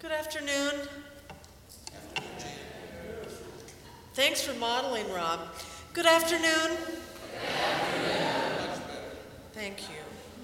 Good afternoon. Thanks for modeling, Rob. Good afternoon. Thank you.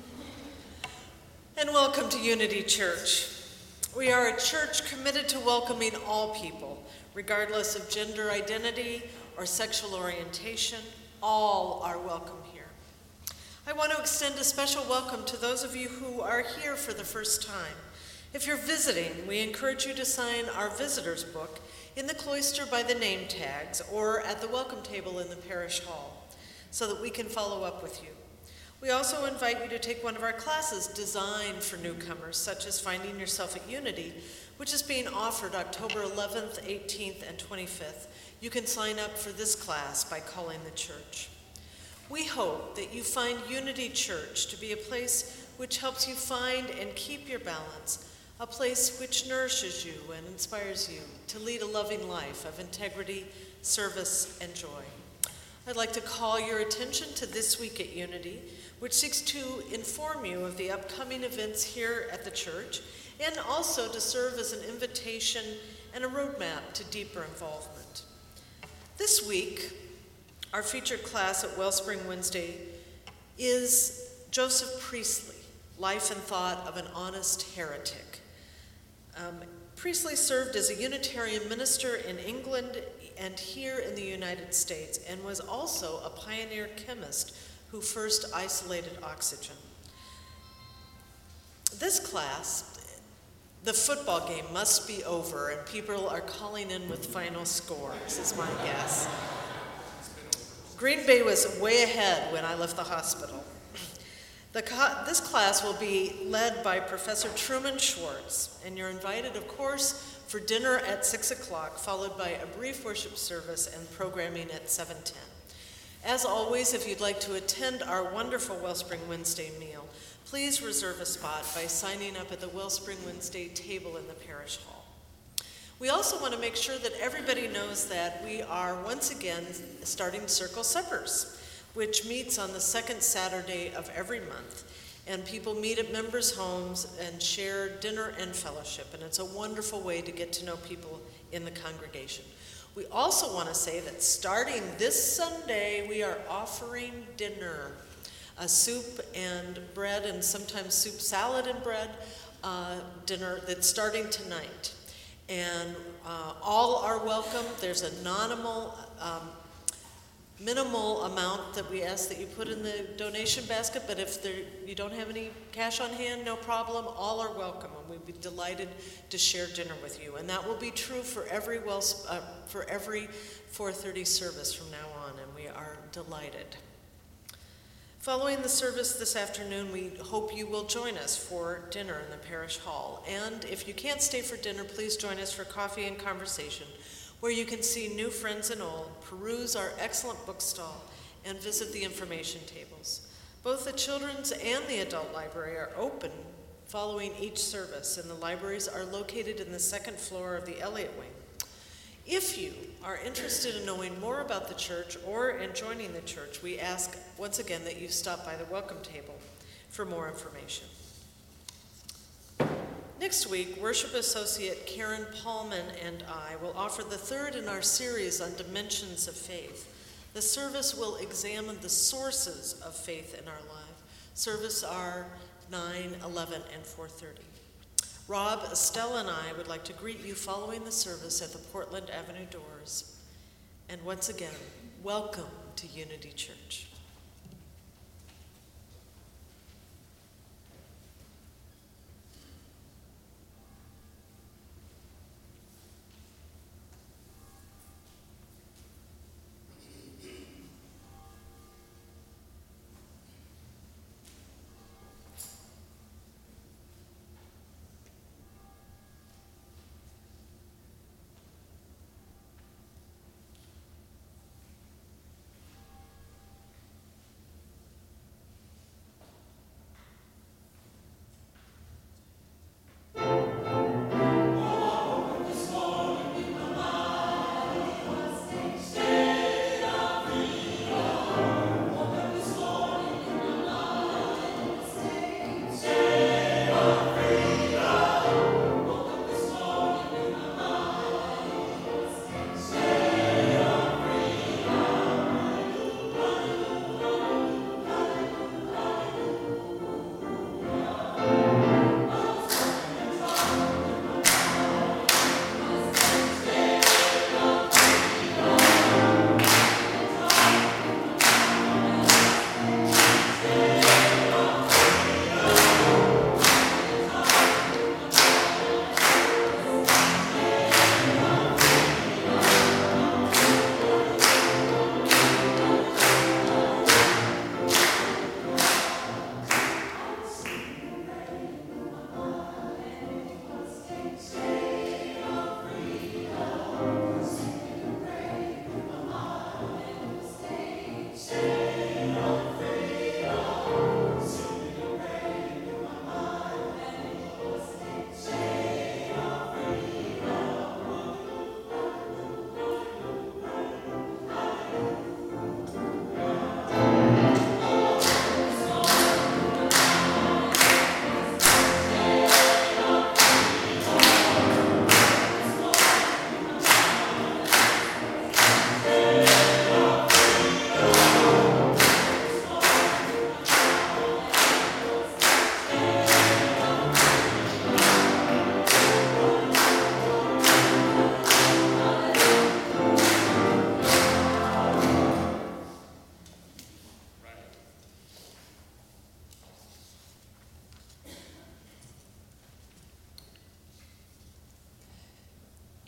And welcome to Unity Church. We are a church committed to welcoming all people, regardless of gender identity or sexual orientation. All are welcome here. I want to extend a special welcome to those of you who are here for the first time. If you're visiting, we encourage you to sign our visitor's book in the cloister by the name tags or at the welcome table in the parish hall so that we can follow up with you. We also invite you to take one of our classes designed for newcomers, such as Finding Yourself at Unity, which is being offered October 11th, 18th, and 25th. You can sign up for this class by calling the church. We hope that you find Unity Church to be a place which helps you find and keep your balance, a place which nourishes you and inspires you to lead a loving life of integrity, service, and joy. I'd like to call your attention to This Week at Unity, which seeks to inform you of the upcoming events here at the church and also to serve as an invitation and a roadmap to deeper involvement. This week, our featured class at Wellspring Wednesday is Joseph Priestley, Life and Thought of an Honest Heretic. Priestley served as a Unitarian minister in England and here in the United States, and was also a pioneer chemist who first isolated oxygen. This class, the football game must be over, and people are calling in with final scores, is my guess. Green Bay was way ahead when I left the hospital. This class will be led by Professor Truman Schwartz, and you're invited, of course, for dinner at 6 o'clock, followed by a brief worship service and programming at 7:10. As always, if you'd like to attend our wonderful Wellspring Wednesday meal, please reserve a spot by signing up at the Wellspring Wednesday table in the parish hall. We also want to make sure that everybody knows that we are once again starting Circle Suppers, which meets on the second Saturday of every month. And people meet at members' homes and share dinner and fellowship. And it's a wonderful way to get to know people in the congregation. We also want to say that starting this Sunday, we are offering dinner, a soup and bread, and sometimes soup, salad, and bread dinner that's starting tonight. And all are welcome. There's a minimal amount that we ask that you put in the donation basket, but if you don't have any cash on hand, no problem. All are welcome, and we'd be delighted to share dinner with you. And that will be true for every 4:30 service from now on, and we are delighted. Following the service this afternoon, we hope you will join us for dinner in the parish hall. And if you can't stay for dinner, please join us for coffee and conversation, where you can see new friends and old, peruse our excellent book stall, and visit the information tables. Both the children's and the adult library are open following each service, and the libraries are located in the second floor of the Elliott Wing. If you are interested in knowing more about the church or in joining the church, we ask once again that you stop by the welcome table for more information. Next week, Worship Associate Karen Paulman and I will offer the third in our series on dimensions of faith. The service will examine the sources of faith in our life. Services are 9, 11, and 4:30. Rob, Estelle, and I would like to greet you following the service at the Portland Avenue doors. And once again, welcome to Unity Church.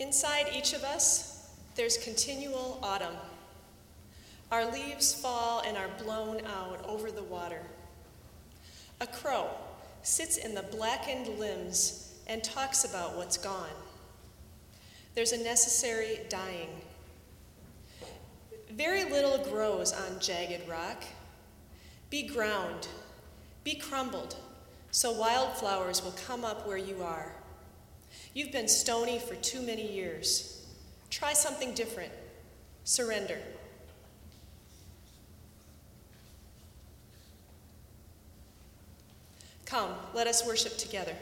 Inside each of us, there's continual autumn. Our leaves fall and are blown out over the water. A crow sits in the blackened limbs and talks about what's gone. There's a necessary dying. Very little grows on jagged rock. Be ground, be crumbled, so wildflowers will come up where you are. You've been stony for too many years. Try something different. Surrender. Come, let us worship together.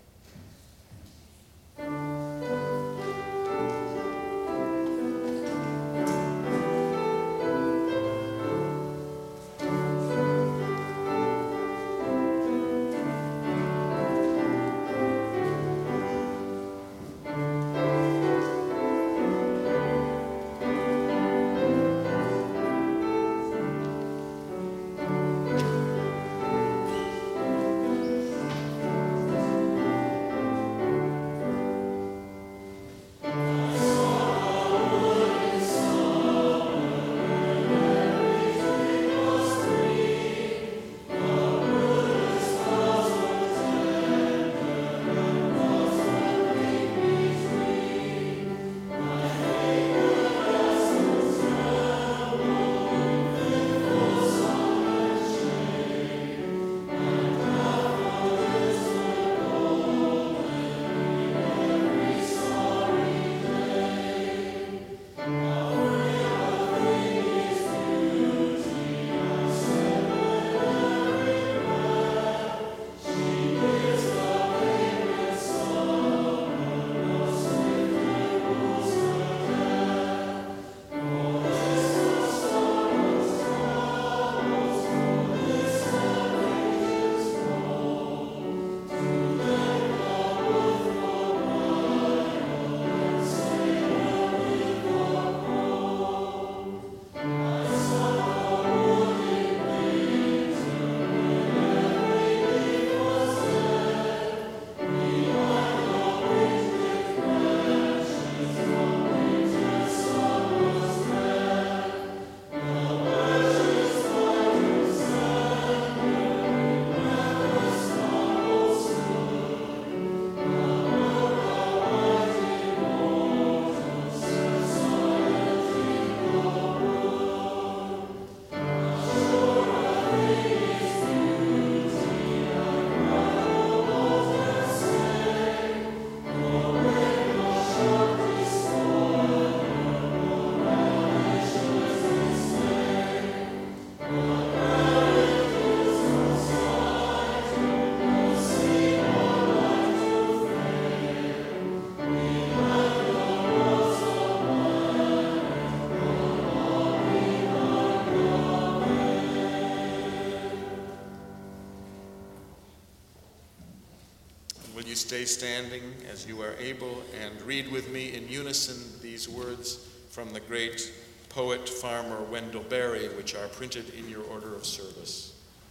Stay standing as you are able and read with me in unison these words from the great poet, farmer Wendell Berry, which are printed in your order of service.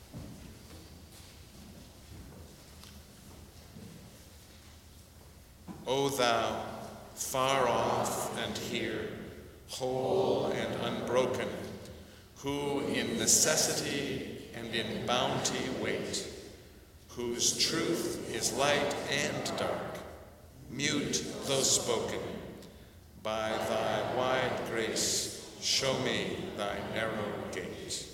O thou, far off and here, whole and unbroken, who in necessity and in bounty wait, whose truth is light and dark, mute though spoken, by thy wide grace show me thy narrow gate.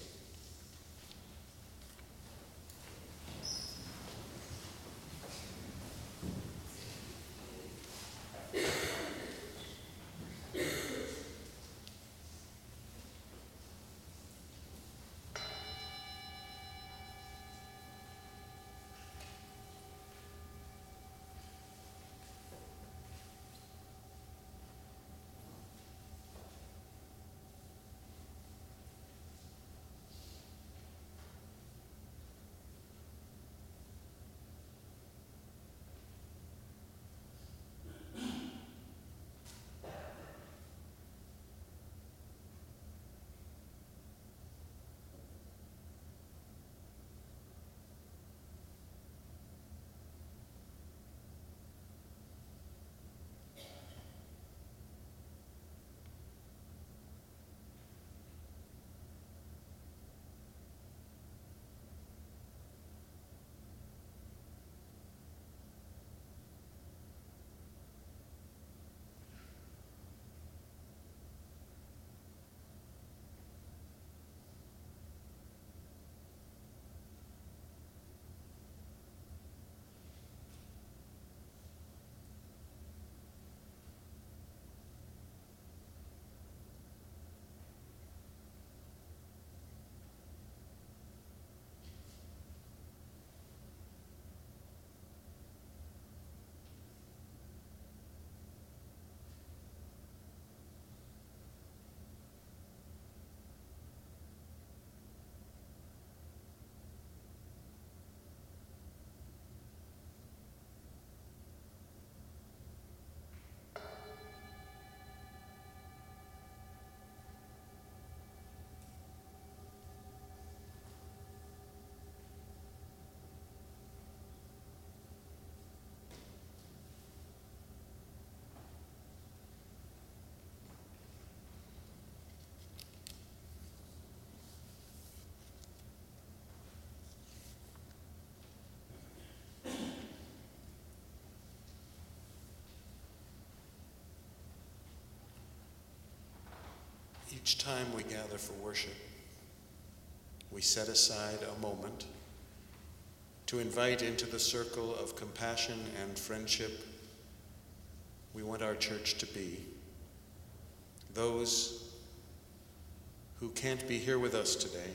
Each time we gather for worship, we set aside a moment to invite into the circle of compassion and friendship we want our church to be those who can't be here with us today,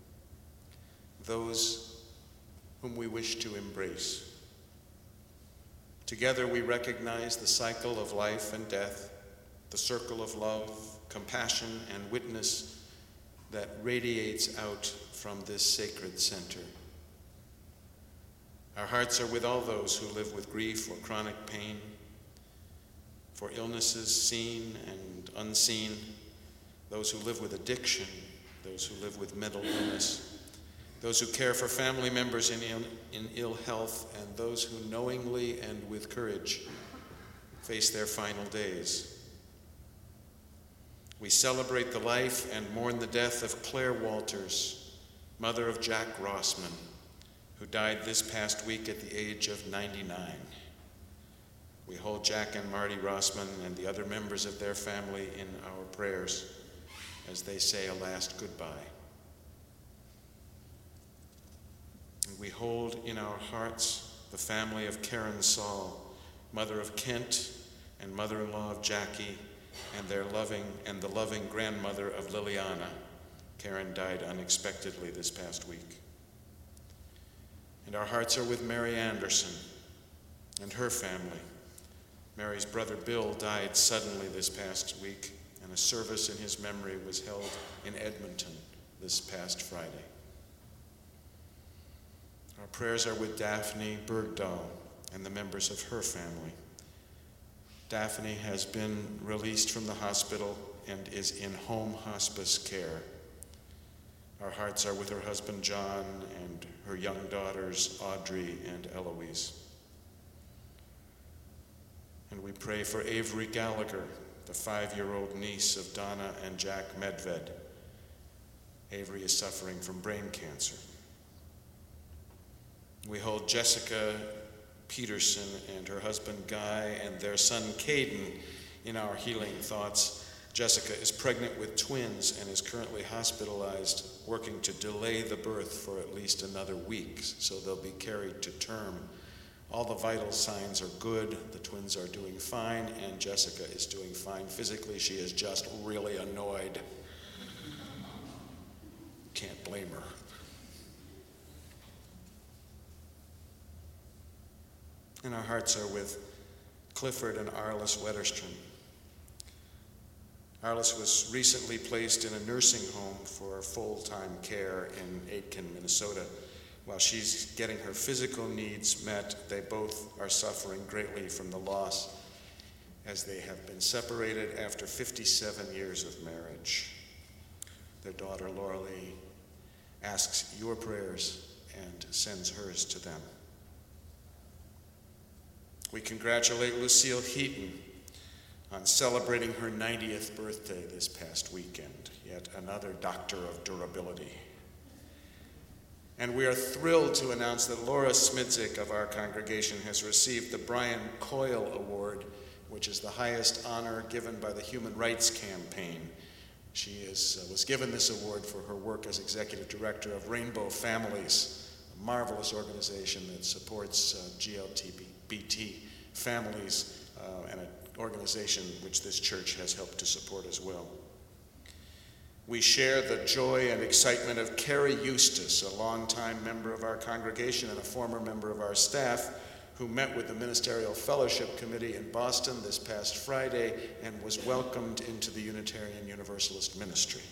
those whom we wish to embrace. Together we recognize the cycle of life and death, the circle of love, compassion, and witness that radiates out from this sacred center. Our hearts are with all those who live with grief or chronic pain, for illnesses seen and unseen, those who live with addiction, those who live with mental illness, those who care for family members in ill health, and those who knowingly and with courage face their final days. We celebrate the life and mourn the death of Claire Walters, mother of Jack Rossman, who died this past week at the age of 99. We hold Jack and Marty Rossman and the other members of their family in our prayers as they say a last goodbye. And we hold in our hearts the family of Karen Saul, mother of Kent and mother-in-law of Jackie, and the loving grandmother of Liliana. Karen died unexpectedly this past week. And our hearts are with Mary Anderson and her family. Mary's brother Bill died suddenly this past week, and a service in his memory was held in Edmonton this past Friday. Our prayers are with Daphne Bergdahl and the members of her family. Daphne has been released from the hospital and is in home hospice care. Our hearts are with her husband John and her young daughters Audrey and Eloise. And we pray for Avery Gallagher, the 5-year-old niece of Donna and Jack Medved. Avery is suffering from brain cancer. We hold Jessica Peterson and her husband Guy and their son Caden in our healing thoughts. Jessica is pregnant with twins and is currently hospitalized, working to delay the birth for at least another week, so they'll be carried to term. All the vital signs are good. The twins are doing fine, and Jessica is doing fine. Physically, she is just really annoyed. Can't blame her. And our hearts are with Clifford and Arliss Wetterstrom. Arliss was recently placed in a nursing home for full-time care in Aitkin, Minnesota. While she's getting her physical needs met, they both are suffering greatly from the loss as they have been separated after 57 years of marriage. Their daughter, Laura Lee, asks your prayers and sends hers to them. We congratulate Lucille Heaton on celebrating her 90th birthday this past weekend, yet another doctor of durability. And we are thrilled to announce that Laura Smidzik of our congregation has received the Brian Coyle Award, which is the highest honor given by the Human Rights Campaign. She was given this award for her work as executive director of Rainbow Families, a marvelous organization that supports LGBT families, and an organization which this church has helped to support as well. We share the joy and excitement of Carrie Eustace, a longtime member of our congregation and a former member of our staff, who met with the Ministerial Fellowship Committee in Boston this past Friday and was welcomed into the Unitarian Universalist ministry.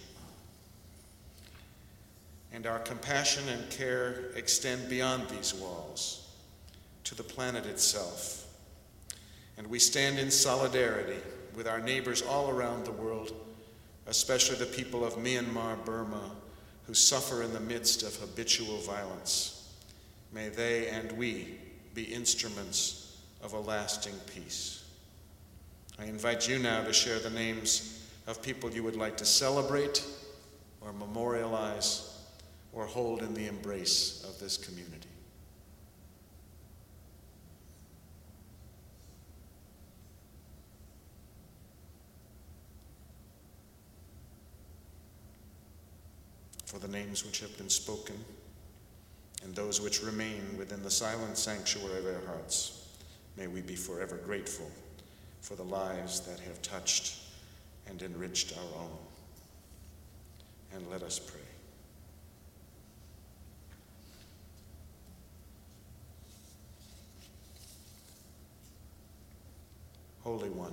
And our compassion and care extend beyond these walls to the planet itself. And we stand in solidarity with our neighbors all around the world, especially the people of Myanmar, Burma, who suffer in the midst of habitual violence. May they and we be instruments of a lasting peace. I invite you now to share the names of people you would like to celebrate or memorialize or hold in the embrace of this community. for the names which have been spoken and those which remain within the silent sanctuary of our hearts. May we be forever grateful for the lives that have touched and enriched our own. And let us pray. Holy One,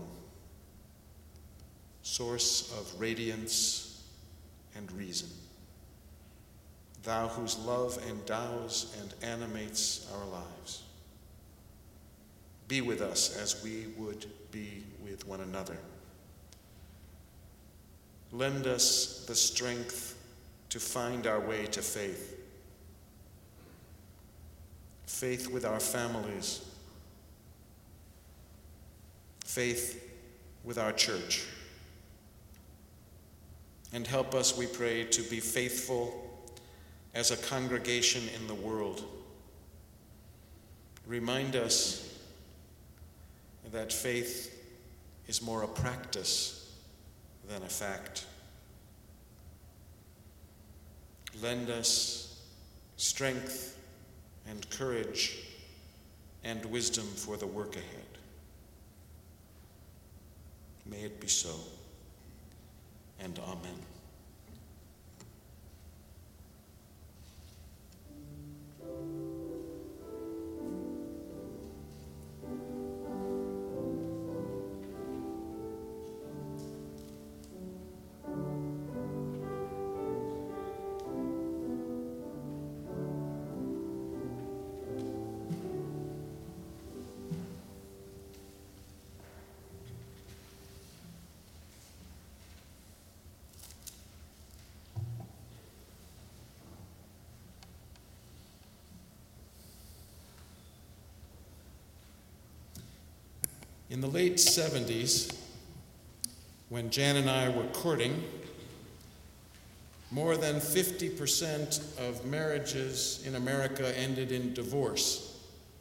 source of radiance and reason, thou whose love endows and animates our lives, be with us as we would be with one another. Lend us the strength to find our way to faith. Faith with our families. Faith with our church. And help us, we pray, to be faithful as a congregation in the world. Remind us that faith is more a practice than a fact. Lend us strength and courage and wisdom for the work ahead. May it be so, and amen. In the late 70s, when Jan and I were courting, more than 50% of marriages in America ended in divorce.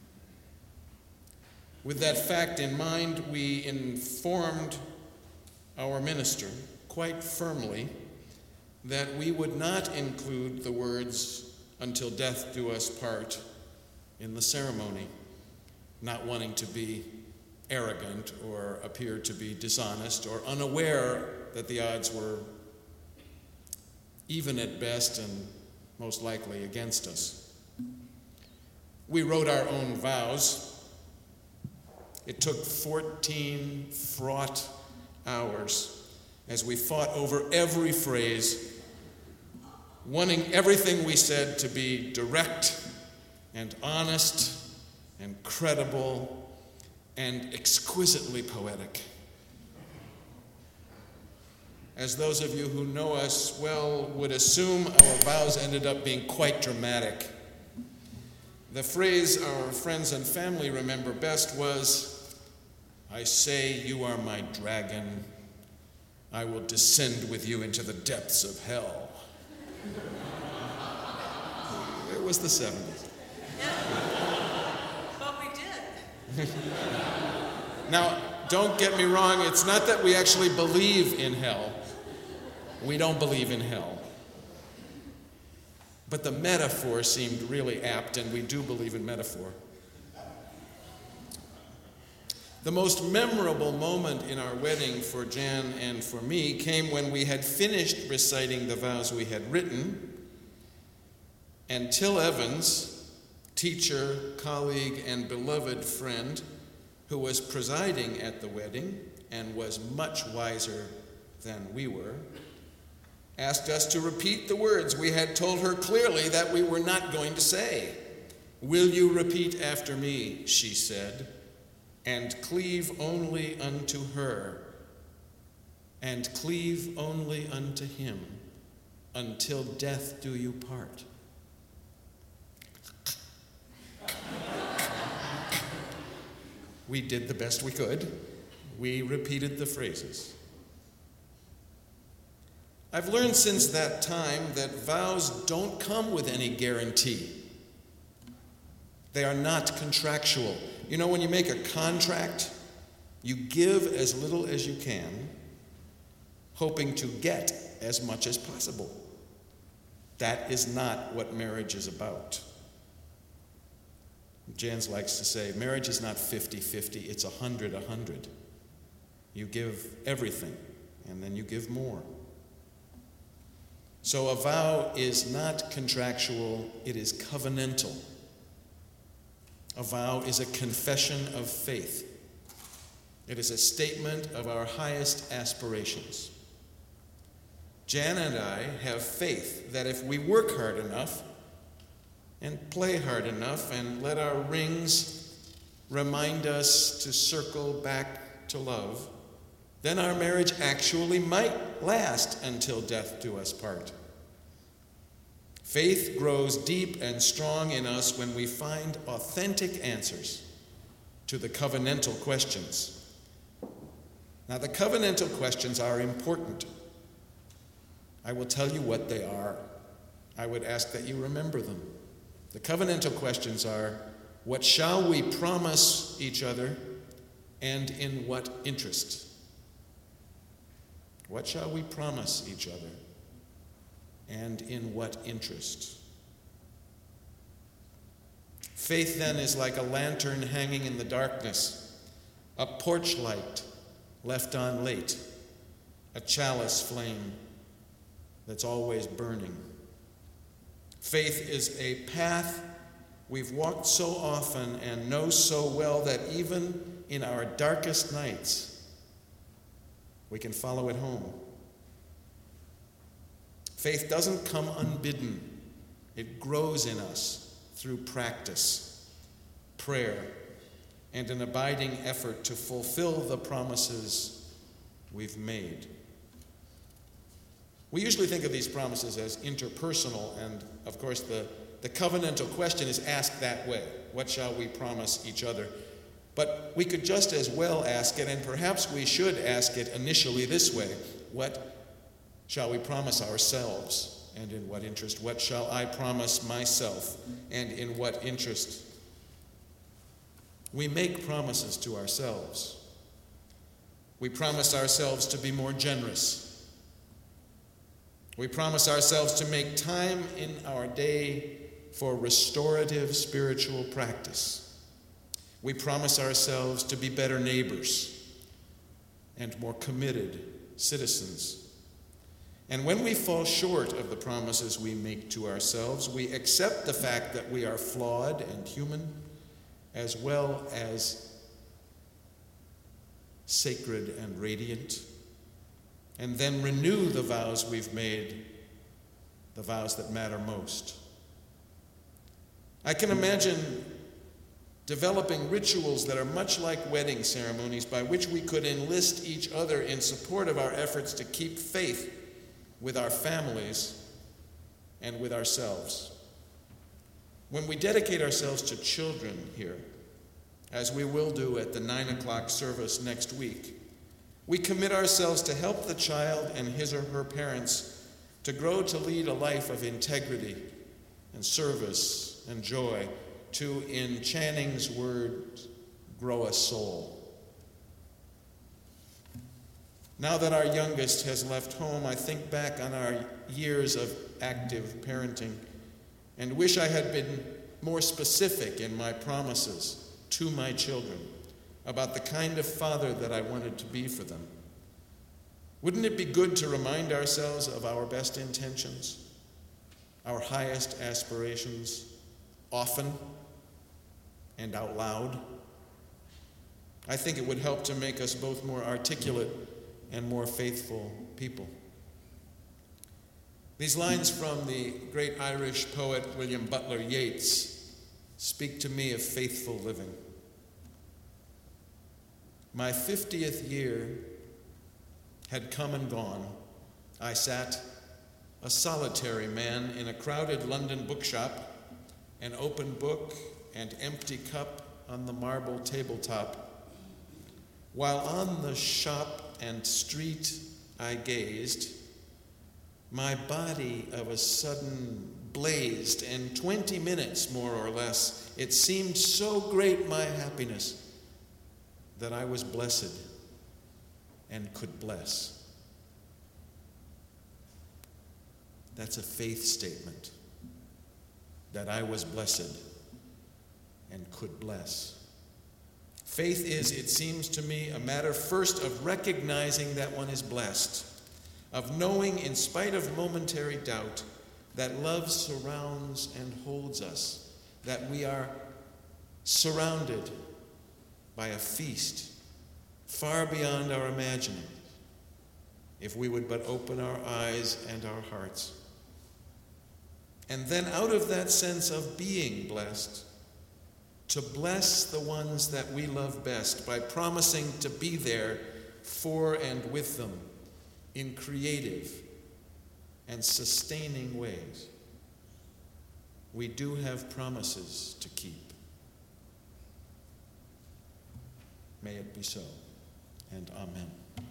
With that fact in mind, we informed our minister quite firmly that we would not include the words "until death do us part" in the ceremony, not wanting to be arrogant or appear to be dishonest or unaware that the odds were even at best and most likely against us. We wrote our own vows. It took 14 fraught hours as we fought over every phrase, wanting everything we said to be direct and honest and credible and exquisitely poetic. As those of you who know us well would assume, our vows ended up being quite dramatic. The phrase our friends and family remember best was, "I say you are my dragon. I will descend with you into the depths of hell." It was the 70s. But we did. Now, don't get me wrong, it's not that we actually believe in hell. We don't believe in hell. But the metaphor seemed really apt, and we do believe in metaphor. The most memorable moment in our wedding for Jan and for me came when we had finished reciting the vows we had written, and Till Evans, teacher, colleague, and beloved friend, who was presiding at the wedding and was much wiser than we were, asked us to repeat the words we had told her clearly that we were not going to say. "Will you repeat after me," she said, "and cleave only unto her, and cleave only unto him, until death do you part." We did the best we could. We repeated the phrases. I've learned since that time that vows don't come with any guarantee. They are not contractual. You know, when you make a contract, you give as little as you can, hoping to get as much as possible. That is not what marriage is about. Jans likes to say, marriage is not 50-50, it's 100-100. You give everything, and then you give more. So a vow is not contractual, it is covenantal. A vow is a confession of faith. It is a statement of our highest aspirations. Jan and I have faith that if we work hard enough and play hard enough and let our rings remind us to circle back to love, then our marriage actually might last until death do us part. Faith grows deep and strong in us when we find authentic answers to the covenantal questions. Now, the covenantal questions are important. I will tell you what they are. I would ask that you remember them. The covenantal questions are, what shall we promise each other, and in what interest? What shall we promise each other, and in what interest? Faith, then, is like a lantern hanging in the darkness, a porch light left on late, a chalice flame that's always burning. Faith is a path we've walked so often and know so well that even in our darkest nights, we can follow it home. Faith doesn't come unbidden. It grows in us through practice, prayer, and an abiding effort to fulfill the promises we've made. We usually think of these promises as interpersonal, and of course the covenantal question is asked that way. What shall we promise each other? But we could just as well ask it, and perhaps we should ask it initially this way. What shall we promise ourselves, and in what interest? What shall I promise myself, and in what interest? We make promises to ourselves. We promise ourselves to be more generous. We promise ourselves to make time in our day for restorative spiritual practice. We promise ourselves to be better neighbors and more committed citizens. And when we fall short of the promises we make to ourselves, we accept the fact that we are flawed and human, as well as sacred and radiant, and then renew the vows we've made, the vows that matter most. I can imagine developing rituals that are much like wedding ceremonies by which we could enlist each other in support of our efforts to keep faith with our families and with ourselves. When we dedicate ourselves to children here, as we will do at the 9 o'clock service next week, we commit ourselves to help the child and his or her parents to grow to lead a life of integrity and service and joy, to, in Channing's words, grow a soul. Now that our youngest has left home, I think back on our years of active parenting and wish I had been more specific in my promises to my children about the kind of father that I wanted to be for them. Wouldn't it be good to remind ourselves of our best intentions, our highest aspirations, often and out loud? I think it would help to make us both more articulate and more faithful people. These lines from the great Irish poet William Butler Yeats speak to me of faithful living. My 50th year had come and gone. I sat, a solitary man, in a crowded London bookshop, an open book and empty cup on the marble tabletop. While on the shop and street I gazed, my body of a sudden blazed, and 20 minutes, more or less, it seemed so great my happiness that I was blessed and could bless. That's a faith statement that I was blessed and could bless. Faith is, it seems to me, a matter first of recognizing that one is blessed, of knowing in spite of momentary doubt that love surrounds and holds us, that we are surrounded by a feast far beyond our imagining, if we would but open our eyes and our hearts. And then out of that sense of being blessed, to bless the ones that we love best by promising to be there for and with them in creative and sustaining ways. We do have promises to keep. May it be so, and amen.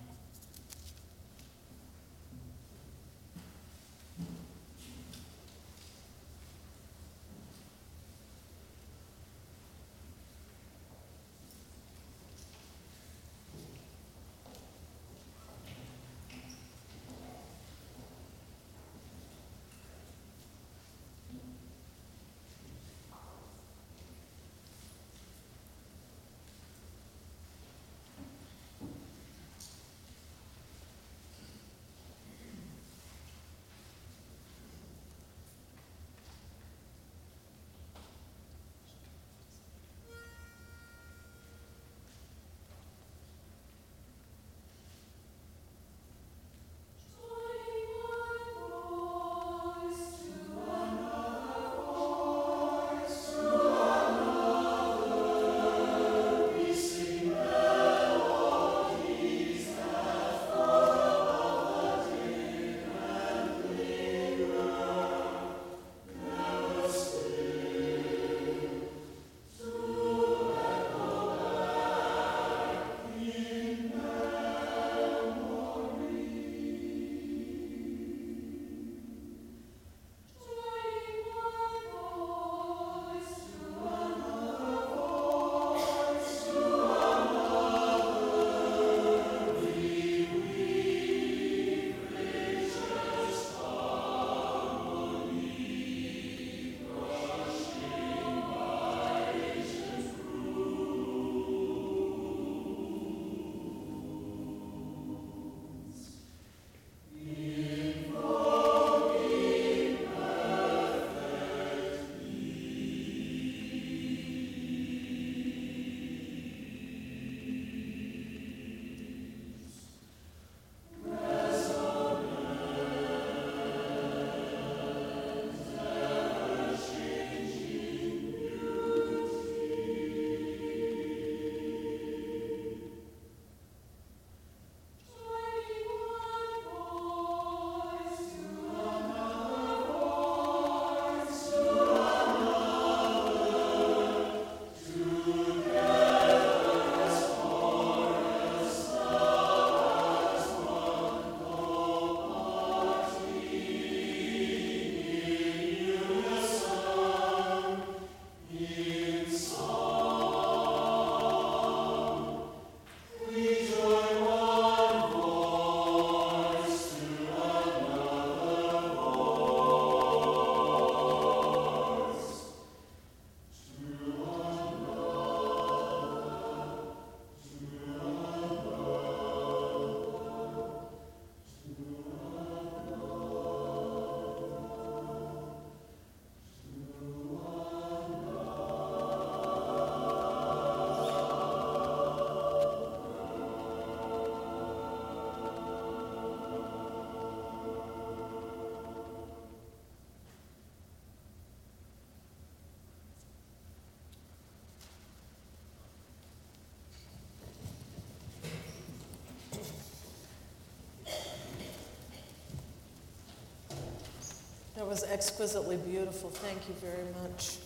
That was exquisitely beautiful. Thank you very much.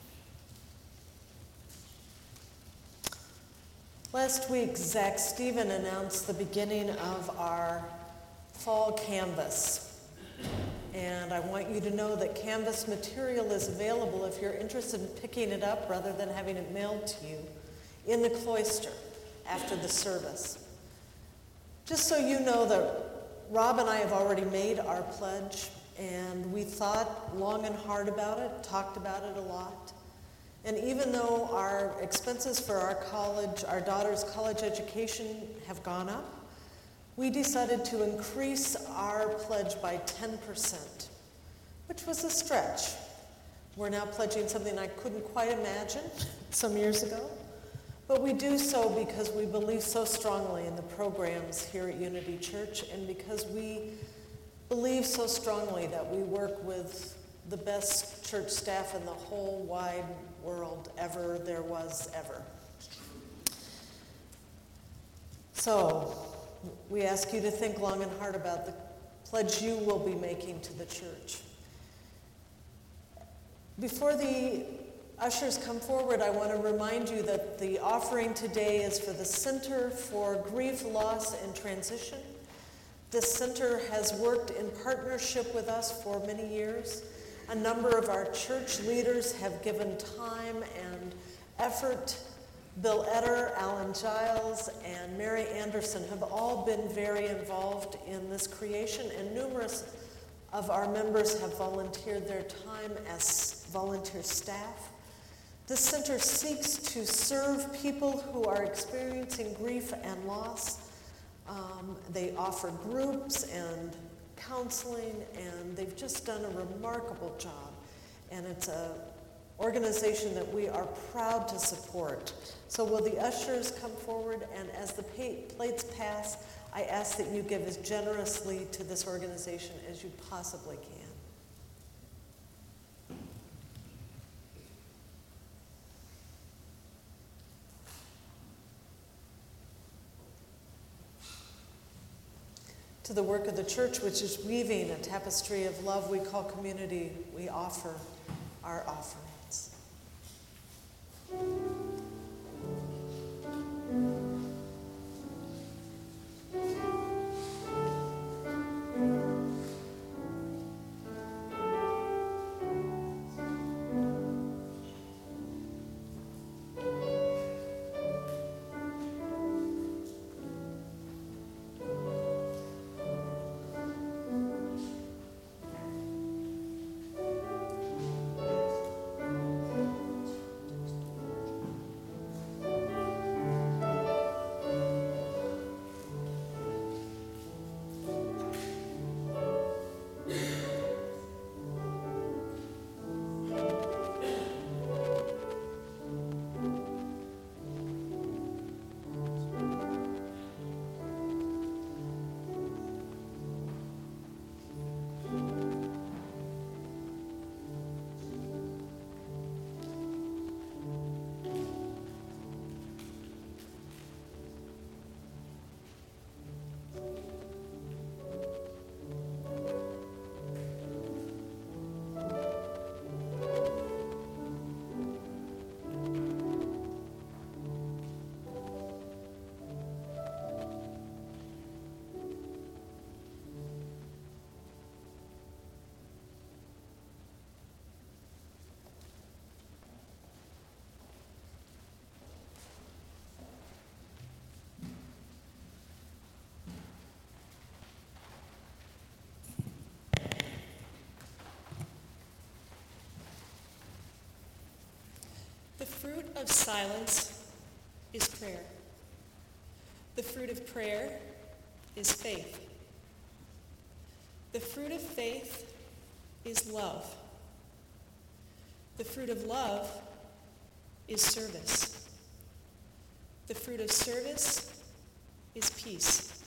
Last week, Zach Stephen announced the beginning of our fall canvas. And I want you to know that canvas material is available if you're interested in picking it up rather than having it mailed to you in the cloister after the service. Just so you know that Rob and I have already made our pledge, And we thought long and hard about it, talked about it a lot. And even though our expenses for our daughter's college education have gone up, we decided to increase our pledge by 10%, which was a stretch. We're now pledging something I couldn't quite imagine some years ago. But we do so because we believe so strongly in the programs here at Unity Church, and because we believe so strongly that we work with the best church staff in the whole wide world there was ever. So we ask you to think long and hard about the pledge you will be making to the church. Before the ushers come forward, I want to remind you that the offering today is for the Center for Grief, Loss, and Transition. This center has worked in partnership with us for many years. A number of our church leaders have given time and effort. Bill Etter, Alan Giles, and Mary Anderson have all been very involved in this creation, and numerous of our members have volunteered their time as volunteer staff. This center seeks to serve people who are experiencing grief and loss. They offer groups and counseling, and they've just done a remarkable job. And it's an organization that we are proud to support. So will the ushers come forward, and as the plates pass, I ask that you give as generously to this organization as you possibly can. To the work of the church, which is weaving a tapestry of love we call community, we offer our offerings. The fruit of silence is prayer. The fruit of prayer is faith. The fruit of faith is love. The fruit of love is service. The fruit of service is peace.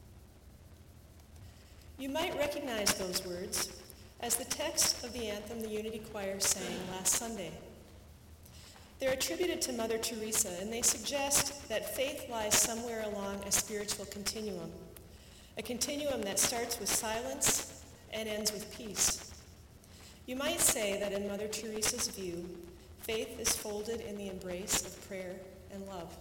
You might recognize those words as the text of the anthem the Unity Choir sang last Sunday. They're attributed to Mother Teresa, and they suggest that faith lies somewhere along a spiritual continuum, a continuum that starts with silence and ends with peace. You might say that in Mother Teresa's view, faith is folded in the embrace of prayer and love.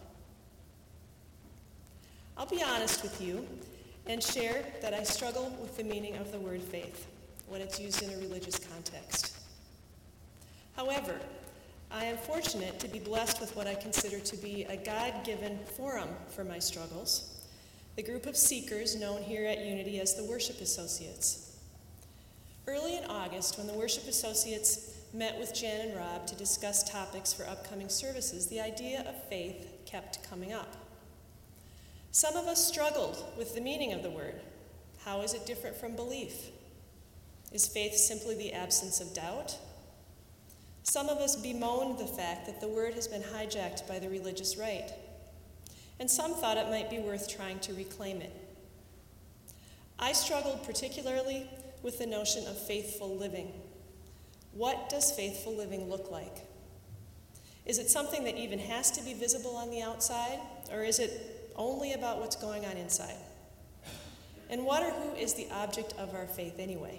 I'll be honest with you and share that I struggle with the meaning of the word faith when it's used in a religious context. However, I am fortunate to be blessed with what I consider to be a God-given forum for my struggles, the group of seekers known here at Unity as the Worship Associates. Early in August, when the worship associates met with Jan and Rob to discuss topics for upcoming services, the idea of faith kept coming up. Some of us struggled with the meaning of the word. How is it different from belief? Is faith simply the absence of doubt? Some of us bemoaned the fact that the word has been hijacked by the religious right, and some thought it might be worth trying to reclaim it. I struggled particularly with the notion of faithful living. What does faithful living look like? Is it something that even has to be visible on the outside, or is it only about what's going on inside? And what or who is the object of our faith anyway?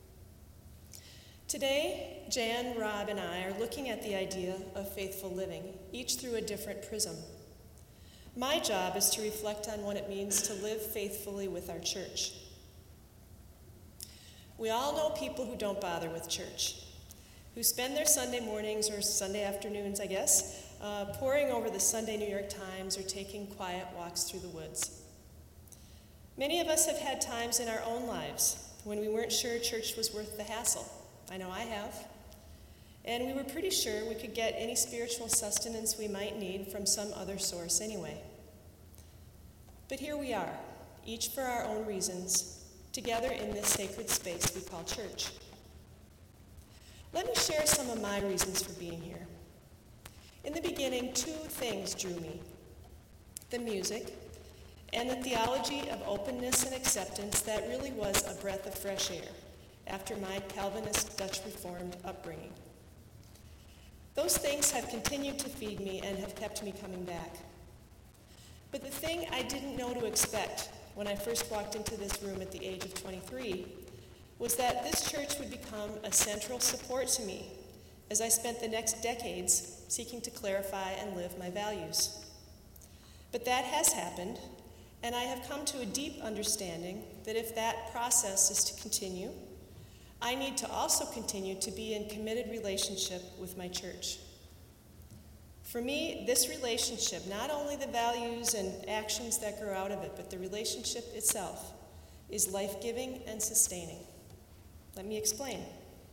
Today, Jan, Rob, and I are looking at the idea of faithful living, each through a different prism. My job is to reflect on what it means to live faithfully with our church. We all know people who don't bother with church, who spend their Sunday mornings or Sunday afternoons, I guess, poring over the Sunday New York Times or taking quiet walks through the woods. Many of us have had times in our own lives when we weren't sure church was worth the hassle. I know I have. And we were pretty sure we could get any spiritual sustenance we might need from some other source anyway. But here we are, each for our own reasons, together in this sacred space we call church. Let me share some of my reasons for being here. In the beginning, two things drew me: the music and the theology of openness and acceptance that really was a breath of fresh air after my Calvinist Dutch Reformed upbringing. Those things have continued to feed me and have kept me coming back. But the thing I didn't know to expect when I first walked into this room at the age of 23 was that this church would become a central support to me as I spent the next decades seeking to clarify and live my values. But that has happened, and I have come to a deep understanding that if that process is to continue, I need to also continue to be in committed relationship with my church. For me, this relationship, not only the values and actions that grow out of it, but the relationship itself, is life-giving and sustaining. Let me explain.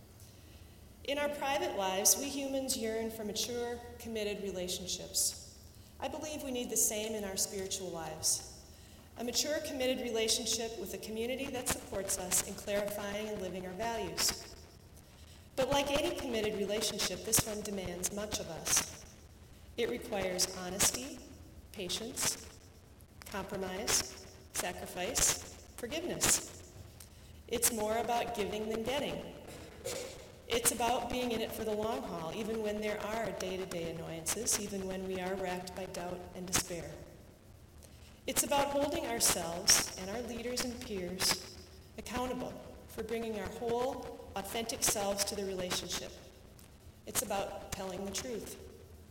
In our private lives, we humans yearn for mature, committed relationships. I believe we need the same in our spiritual lives. A mature, committed relationship with a community that supports us in clarifying and living our values. But like any committed relationship, this one demands much of us. It requires honesty, patience, compromise, sacrifice, forgiveness. It's more about giving than getting. It's about being in it for the long haul, even when there are day-to-day annoyances, even when we are racked by doubt and despair. It's about holding ourselves and our leaders and peers accountable for bringing our whole, authentic selves to the relationship. It's about telling the truth.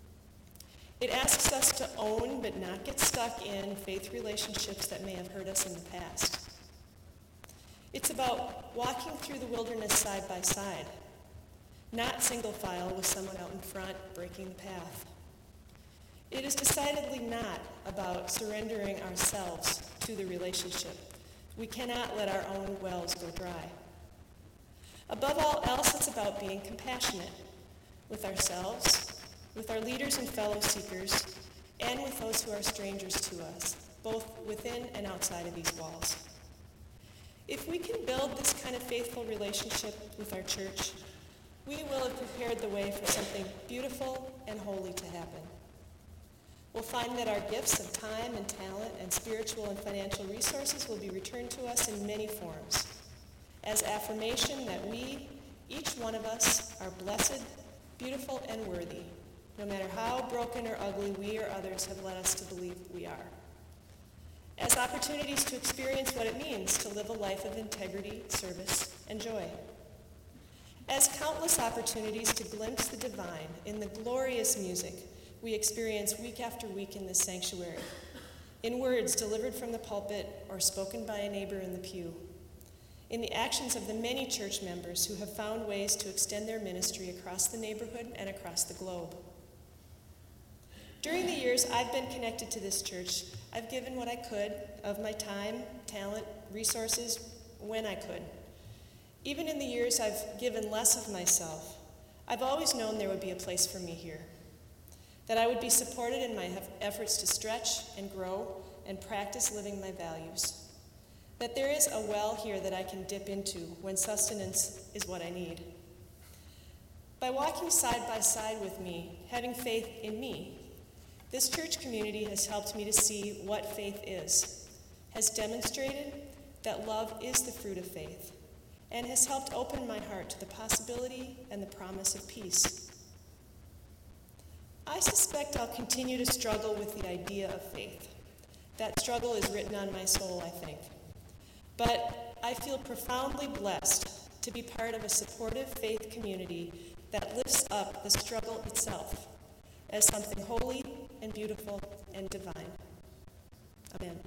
It asks us to own but not get stuck in faith relationships that may have hurt us in the past. It's about walking through the wilderness side by side, not single file with someone out in front breaking the path. It is decidedly not about surrendering ourselves to the relationship. We cannot let our own wells go dry. Above all else, it's about being compassionate with ourselves, with our leaders and fellow seekers, and with those who are strangers to us, both within and outside of these walls. If we can build this kind of faithful relationship with our church, we will have prepared the way for something beautiful and holy to happen. We'll find that our gifts of time and talent and spiritual and financial resources will be returned to us in many forms, as affirmation that we, each one of us, are blessed, beautiful, and worthy, no matter how broken or ugly we or others have led us to believe we are. As opportunities to experience what it means to live a life of integrity, service, and joy. As countless opportunities to glimpse the divine in the glorious music we experience week after week in this sanctuary, in words delivered from the pulpit or spoken by a neighbor in the pew, in the actions of the many church members who have found ways to extend their ministry across the neighborhood and across the globe. During the years I've been connected to this church, I've given what I could of my time, talent, resources, when I could. Even in the years I've given less of myself, I've always known there would be a place for me here, that I would be supported in my efforts to stretch and grow and practice living my values, that there is a well here that I can dip into when sustenance is what I need. By walking side by side with me, having faith in me, this church community has helped me to see what faith is, has demonstrated that love is the fruit of faith, and has helped open my heart to the possibility and the promise of peace. I suspect I'll continue to struggle with the idea of faith. That struggle is written on my soul, I think. But I feel profoundly blessed to be part of a supportive faith community that lifts up the struggle itself as something holy and beautiful and divine. Amen.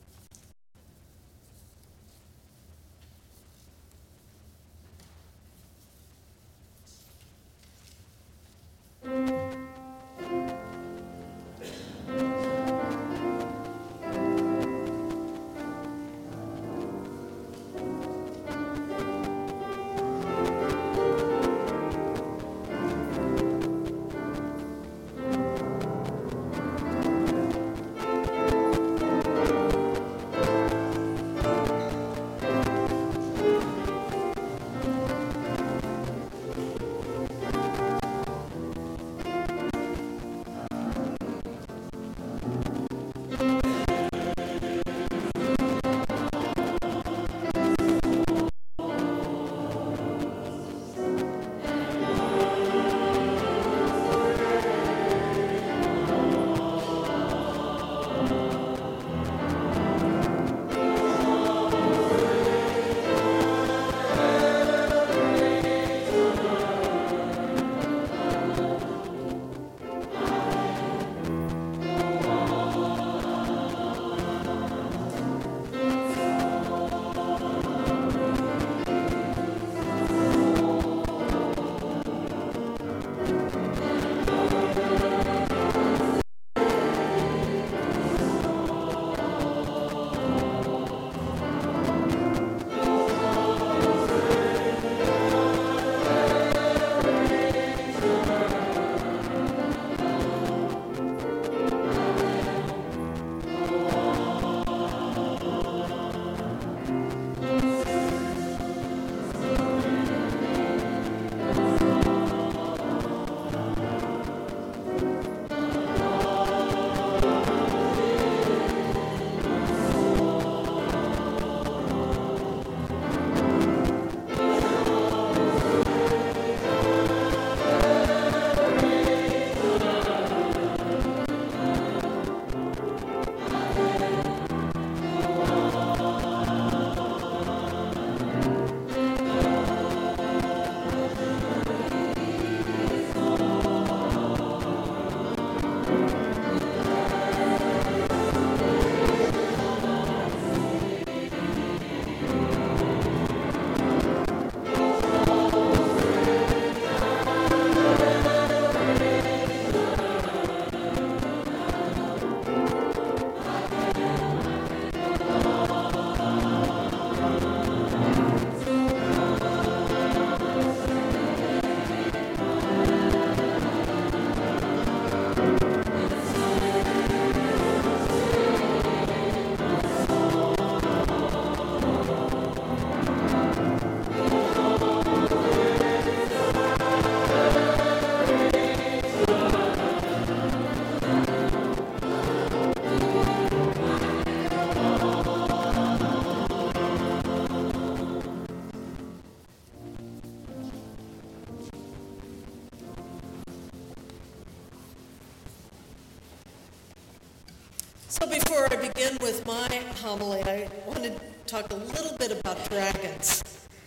So before I begin with my homily, I want to talk a little bit about dragons.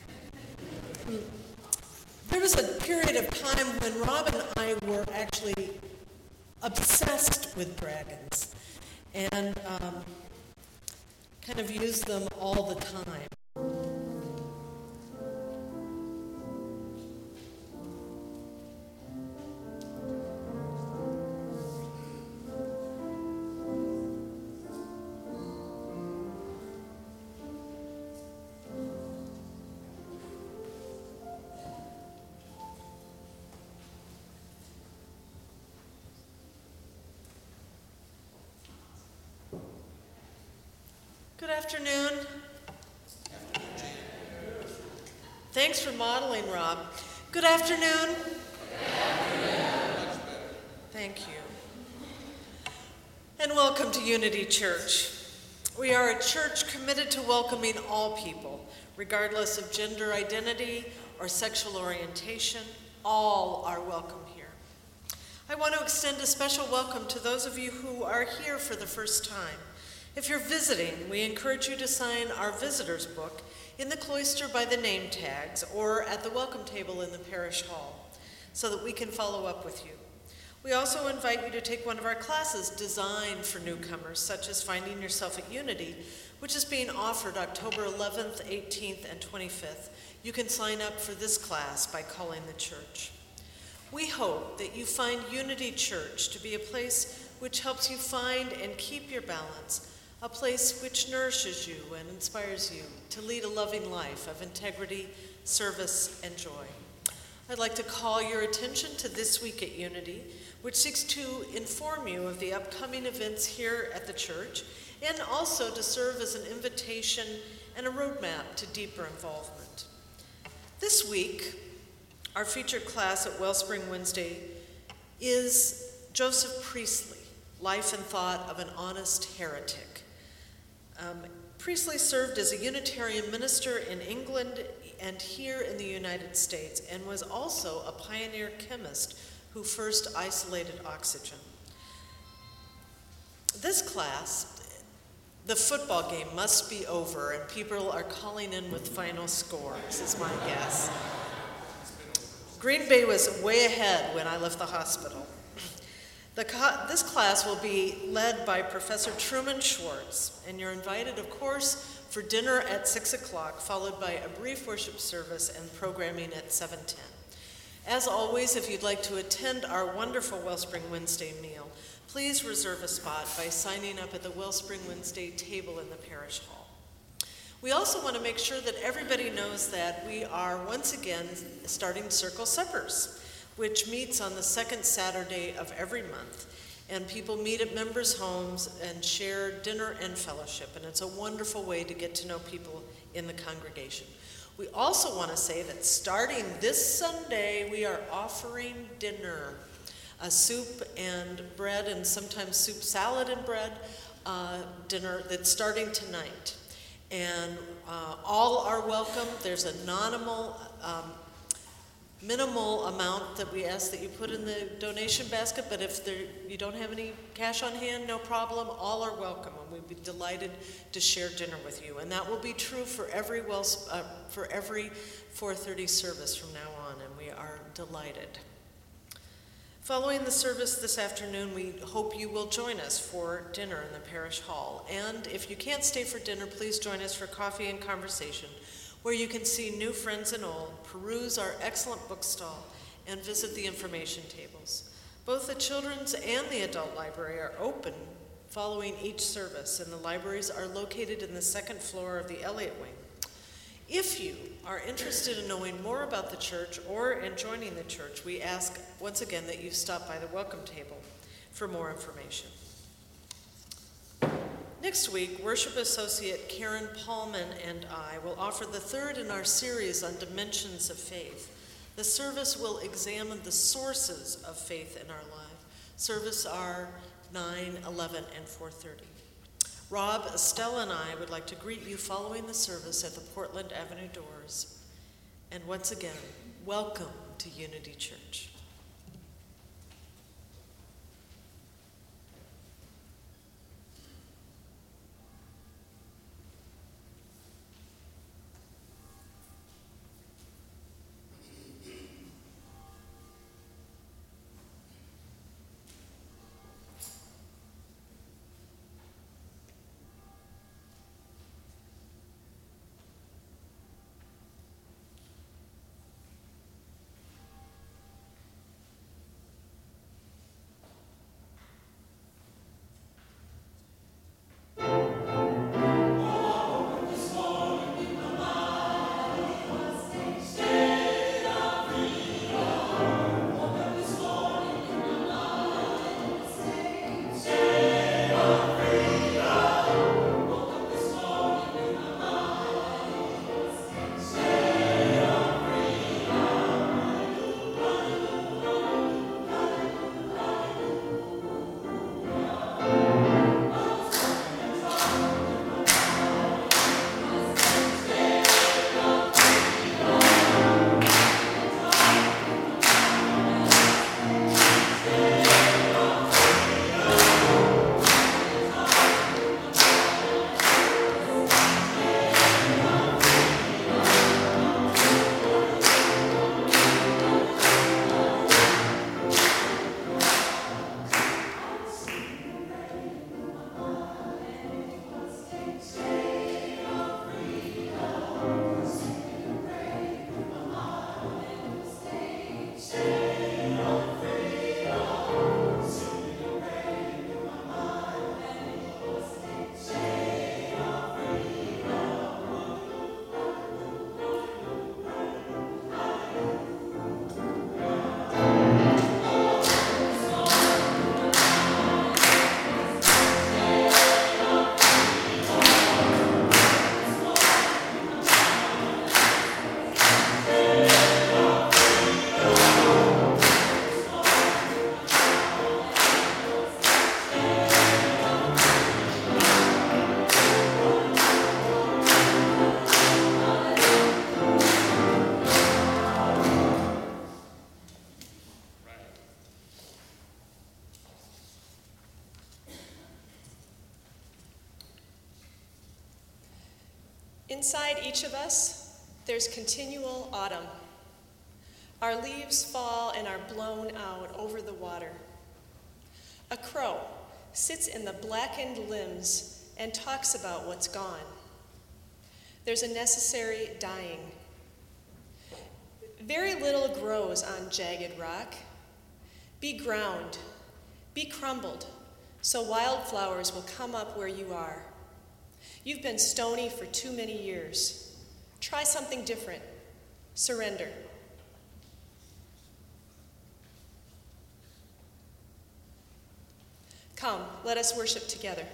There was a period of time when Rob and I were actually obsessed with dragons and kind of used them all the time. Good afternoon. Thanks for modeling, Rob. Good afternoon. Thank you. And welcome to Unity Church. We are a church committed to welcoming all people, regardless of gender identity or sexual orientation. All are welcome here. I want to extend a special welcome to those of you who are here for the first time. If you're visiting, we encourage you to sign our visitor's book in the cloister by the name tags or at the welcome table in the parish hall so that we can follow up with you. We also invite you to take one of our classes designed for newcomers, such as Finding Yourself at Unity, which is being offered October 11th, 18th, and 25th. You can sign up for this class by calling the church. We hope that you find Unity Church to be a place which helps you find and keep your balance, a place which nourishes you and inspires you to lead a loving life of integrity, service, and joy. I'd like to call your attention to This Week at Unity, which seeks to inform you of the upcoming events here at the church and also to serve as an invitation and a roadmap to deeper involvement. This week, our featured class at Wellspring Wednesday is Joseph Priestley, Life and Thought of an Honest Heretic. Priestley served as a Unitarian minister in England and here in the United States, and was also a pioneer chemist who first isolated oxygen. This class, the football game must be over, and people are calling in with final scores, is my guess. Green Bay was way ahead when I left the hospital. This class will be led by Professor Truman Schwartz, and you're invited, of course, for dinner at 6 o'clock, followed by a brief worship service and programming at 7:10. As always, if you'd like to attend our wonderful Wellspring Wednesday meal, please reserve a spot by signing up at the Wellspring Wednesday table in the parish hall. We also want to make sure that everybody knows that we are once again starting Circle Suppers, which meets on the second Saturday of every month. And people meet at members' homes and share dinner and fellowship. And it's a wonderful way to get to know people in the congregation. We also want to say that starting this Sunday, we are offering dinner, a soup and bread, and sometimes soup, salad, and bread dinner that's starting tonight. And all are welcome. There's a minimal amount that we ask that you put in the donation basket, but if you don't have any cash on hand, no problem. All are welcome, and we'd be delighted to share dinner with you. And that will be true for every 4:30 service from now on, and we are delighted. Following the service this afternoon, we hope you will join us for dinner in the parish hall. And if you can't stay for dinner, please join us for coffee and conversation, where you can see new friends and old, peruse our excellent book stall, and visit the information tables. Both the children's and the adult library are open following each service, and the libraries are located in the second floor of the Elliott Wing. If you are interested in knowing more about the church or in joining the church, we ask once again that you stop by the welcome table for more information. Next week, Worship Associate Karen Paulman and I will offer the third in our series on dimensions of faith. The service will examine the sources of faith in our life. Services are 9, 11, and 4:30. Rob, Estelle, and I would like to greet you following the service at the Portland Avenue doors. And once again, welcome to Unity Church. Inside each of us, there's continual autumn. Our leaves fall and are blown out over the water. A crow sits in the blackened limbs and talks about what's gone. There's a necessary dying. Very little grows on jagged rock. Be ground, be crumbled, so wildflowers will come up where you are. You've been stony for too many years. Try something different. Surrender. Come, let us worship together.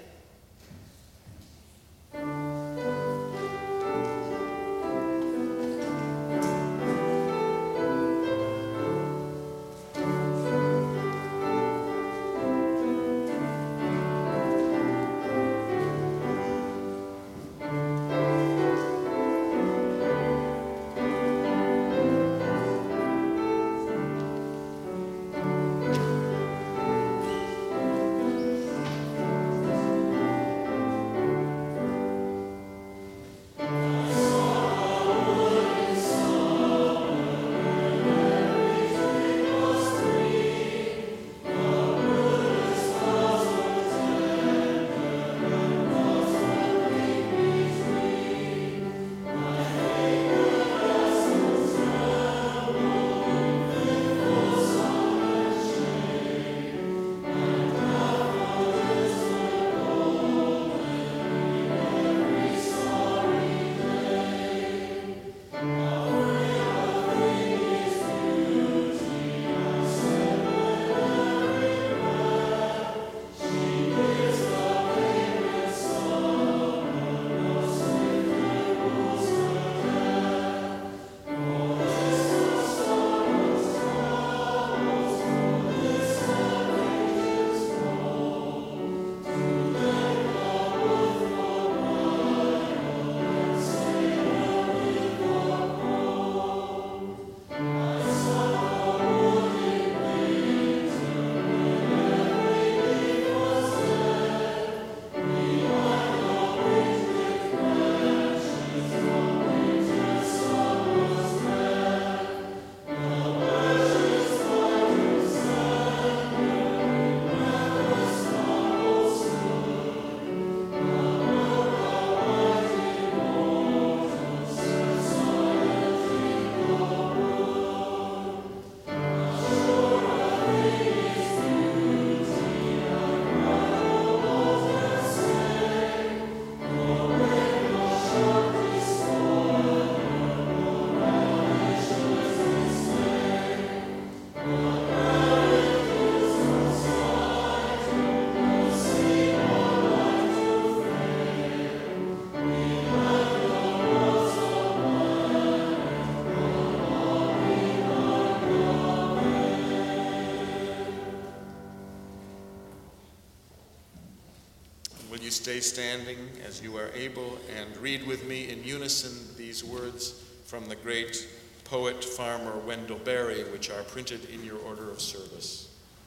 Will you stay standing as you are able and read with me in unison these words from the great poet, farmer Wendell Berry, which are printed in your order of service.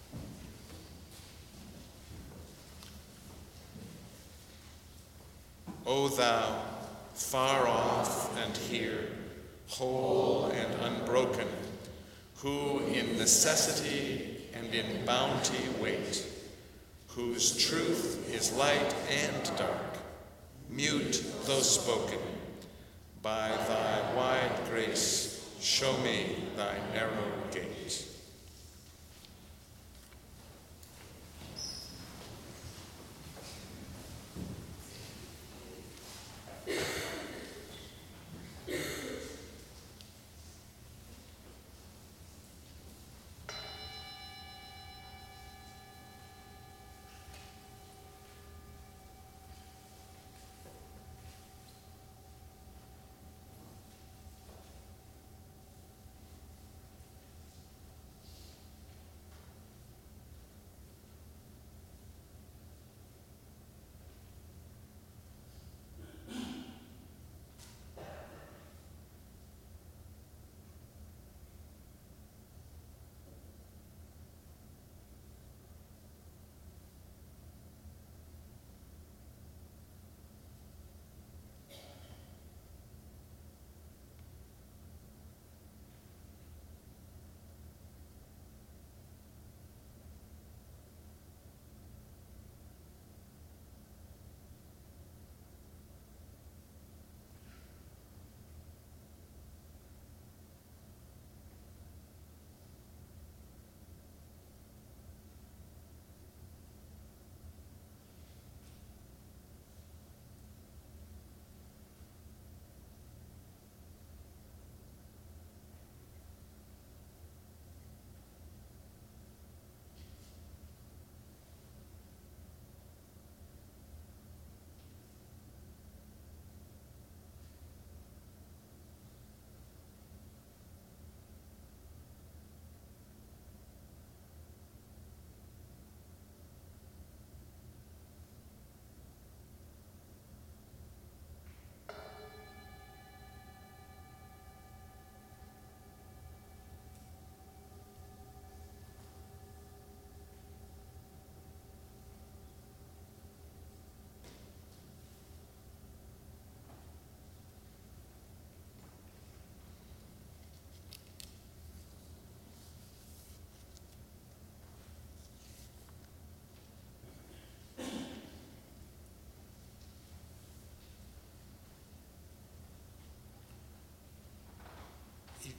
O thou, far off and here, whole and unbroken, who in necessity and in bounty wait, whose truth is light and dark, mute though spoken, by thy wide grace show me thy narrow gate.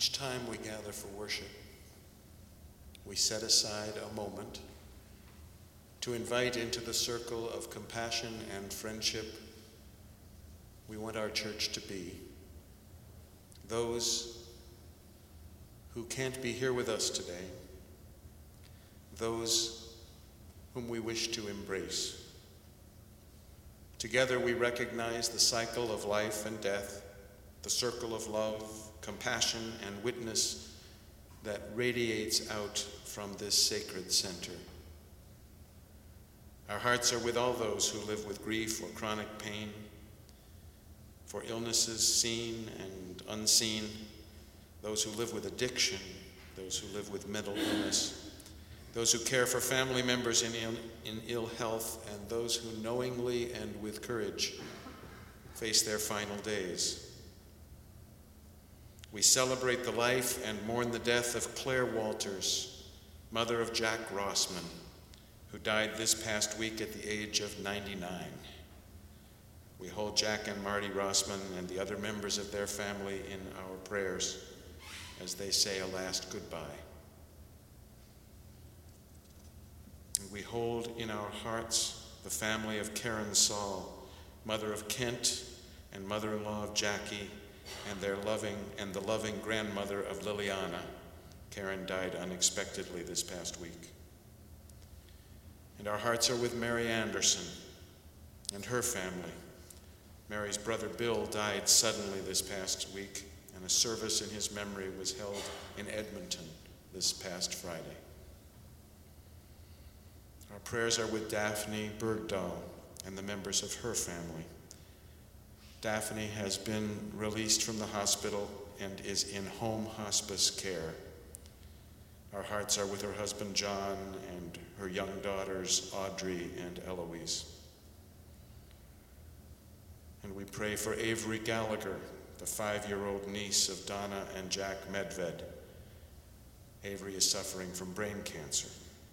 Each time we gather for worship, we set aside a moment to invite into the circle of compassion and friendship we want our church to be those who can't be here with us today, those whom we wish to embrace. Together we recognize the cycle of life and death, the circle of love, compassion, and witness that radiates out from this sacred center. Our hearts are with all those who live with grief or chronic pain, for illnesses seen and unseen, those who live with addiction, those who live with mental illness, those who care for family members in ill health, and those who knowingly and with courage face their final days. We celebrate the life and mourn the death of Claire Walters, mother of Jack Rossman, who died this past week at the age of 99. We hold Jack and Marty Rossman and the other members of their family in our prayers as they say a last goodbye. And we hold in our hearts the family of Karen Saul, mother of Kent and mother-in-law of Jackie, and the loving grandmother of Liliana. Karen died unexpectedly this past week. And our hearts are with Mary Anderson and her family. Mary's brother Bill died suddenly this past week, and a service in his memory was held in Edmonton this past Friday. Our prayers are with Daphne Bergdahl and the members of her family. Daphne has been released from the hospital and is in home hospice care. Our hearts are with her husband John and her young daughters Audrey and Eloise. And we pray for Avery Gallagher, the 5-year-old niece of Donna and Jack Medved. Avery is suffering from brain cancer.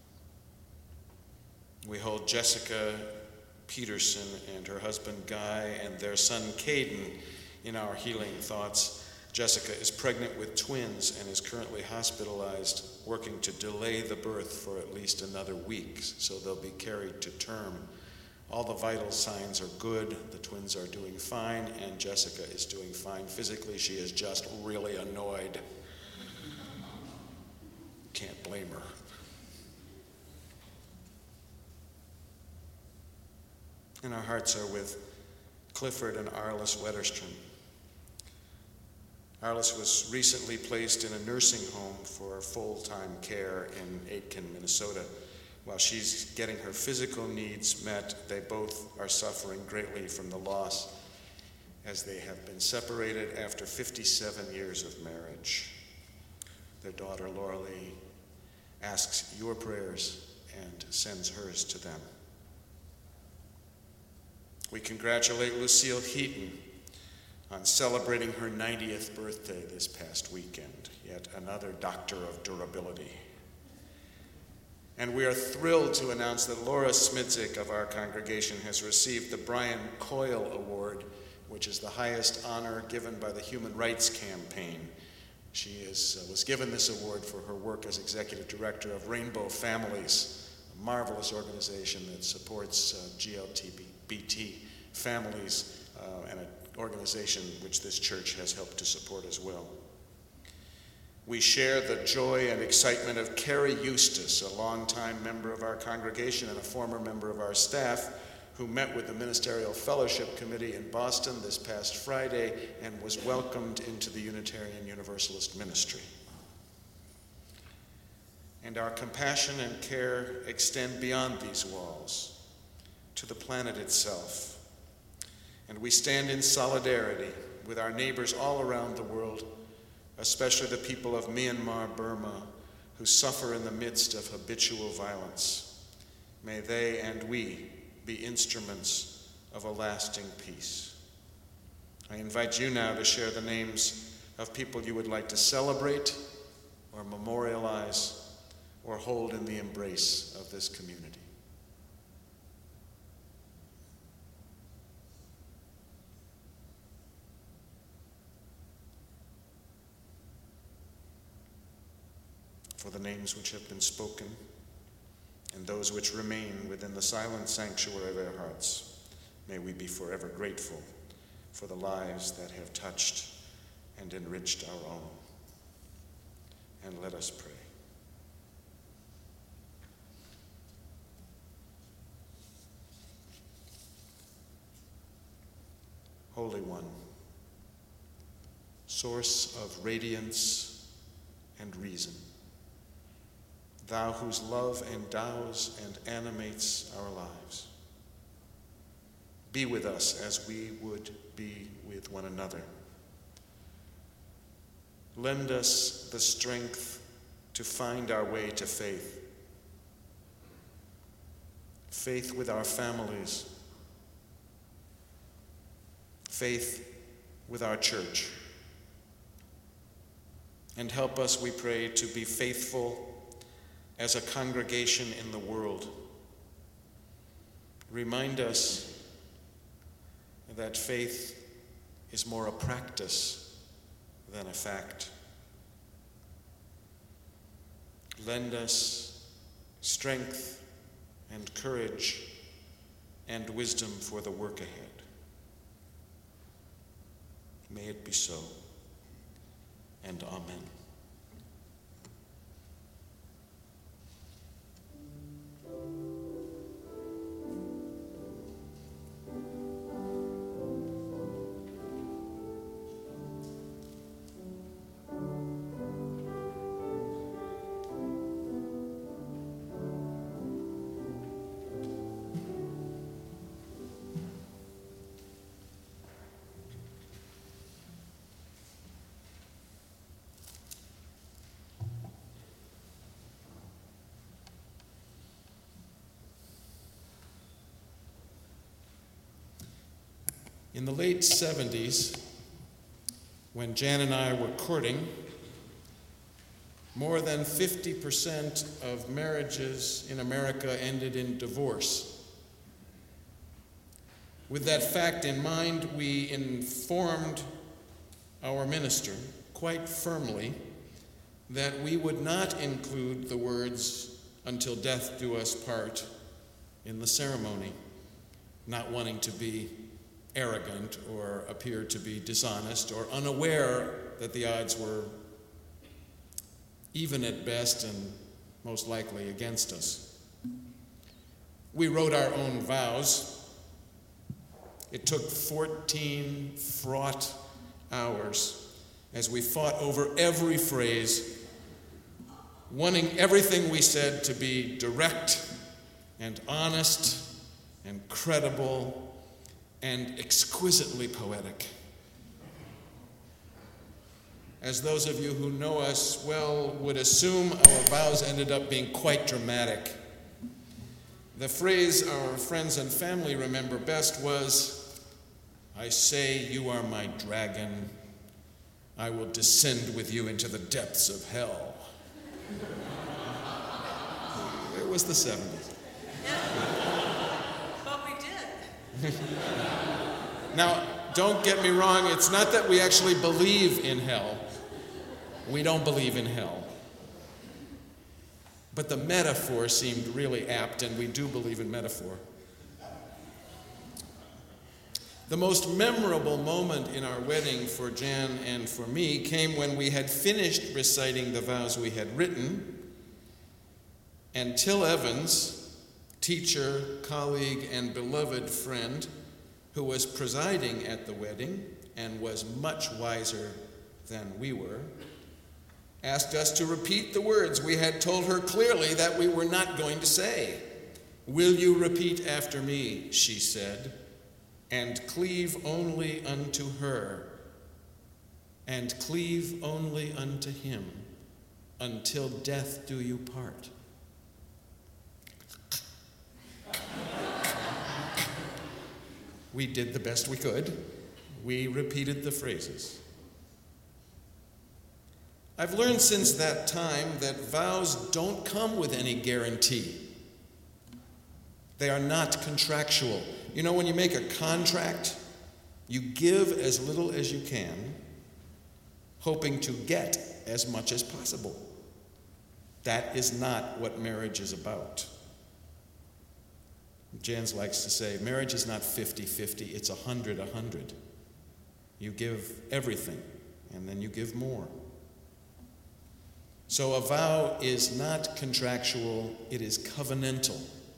We hold Jessica Peterson and her husband Guy and their son Caden in our healing thoughts. Jessica is pregnant with twins and is currently hospitalized, working to delay the birth for at least another week, so they'll be carried to term. All the vital signs are good. The twins are doing fine, and Jessica is doing fine. Physically, she is just really annoyed. Can't blame her. And our hearts are with Clifford and Arliss Wetterstrom. Arliss was recently placed in a nursing home for full-time care in Aitkin, Minnesota. While she's getting her physical needs met, they both are suffering greatly from the loss as they have been separated after 57 years of marriage. Their daughter, Laura Lee, asks your prayers and sends hers to them. We congratulate Lucille Heaton on celebrating her 90th birthday this past weekend, yet another doctor of durability. And we are thrilled to announce that Laura Smidzik of our congregation has received the Brian Coyle Award, which is the highest honor given by the Human Rights Campaign. She was given this award for her work as executive director of Rainbow Families, a marvelous organization that supports GLBT families, and an organization which this church has helped to support as well. We share the joy and excitement of Carrie Eustace, a longtime member of our congregation and a former member of our staff, who met with the Ministerial Fellowship Committee in Boston this past Friday and was welcomed into the Unitarian Universalist ministry. And our compassion and care extend beyond these walls to the planet itself. And we stand in solidarity with our neighbors all around the world, especially the people of Myanmar, Burma, who suffer in the midst of habitual violence. May they and we be instruments of a lasting peace. I invite you now to share the names of people you would like to celebrate or memorialize or hold in the embrace of this community. for the names which have been spoken and those which remain within the silent sanctuary of our hearts. May we be forever grateful for the lives that have touched and enriched our own. And let us pray. Holy One, source of radiance and reason, thou whose love endows and animates our lives, be with us as we would be with one another. Lend us the strength to find our way to faith. Faith with our families. Faith with our church. And help us, we pray, to be faithful as a congregation in the world. Remind us that faith is more a practice than a fact. Lend us strength and courage and wisdom for the work ahead. May it be so, and amen. In the late 70s, when Jan and I were courting, more than 50% of marriages in America ended in divorce. With that fact in mind, we informed our minister quite firmly that we would not include the words, "until death do us part," in the ceremony, not wanting to be arrogant or appear to be dishonest or unaware that the odds were even at best and most likely against us. We wrote our own vows. It took 14 fraught hours as we fought over every phrase, wanting everything we said to be direct and honest and credible and exquisitely poetic. As those of you who know us well would assume, our vows ended up being quite dramatic. The phrase our friends and family remember best was, "I say you are my dragon. I will descend with you into the depths of hell." It was the 70s. But we did. Now, don't get me wrong, it's not that we actually believe in hell. We don't believe in hell. But the metaphor seemed really apt, and we do believe in metaphor. The most memorable moment in our wedding for Jan and for me came when we had finished reciting the vows we had written, and Till Evans, teacher, colleague, and beloved friend, who was presiding at the wedding and was much wiser than we were, asked us to repeat the words we had told her clearly that we were not going to say. "Will you repeat after me," she said, "and cleave only unto her, and cleave only unto him, until death do you part." We did the best we could. We repeated the phrases. I've learned since that time that vows don't come with any guarantee. They are not contractual. You know, when you make a contract, you give as little as you can, hoping to get as much as possible. That is not what marriage is about. Jans likes to say, marriage is not 50-50, it's 100-100. You give everything, and then you give more. So a vow is not contractual, it is covenantal.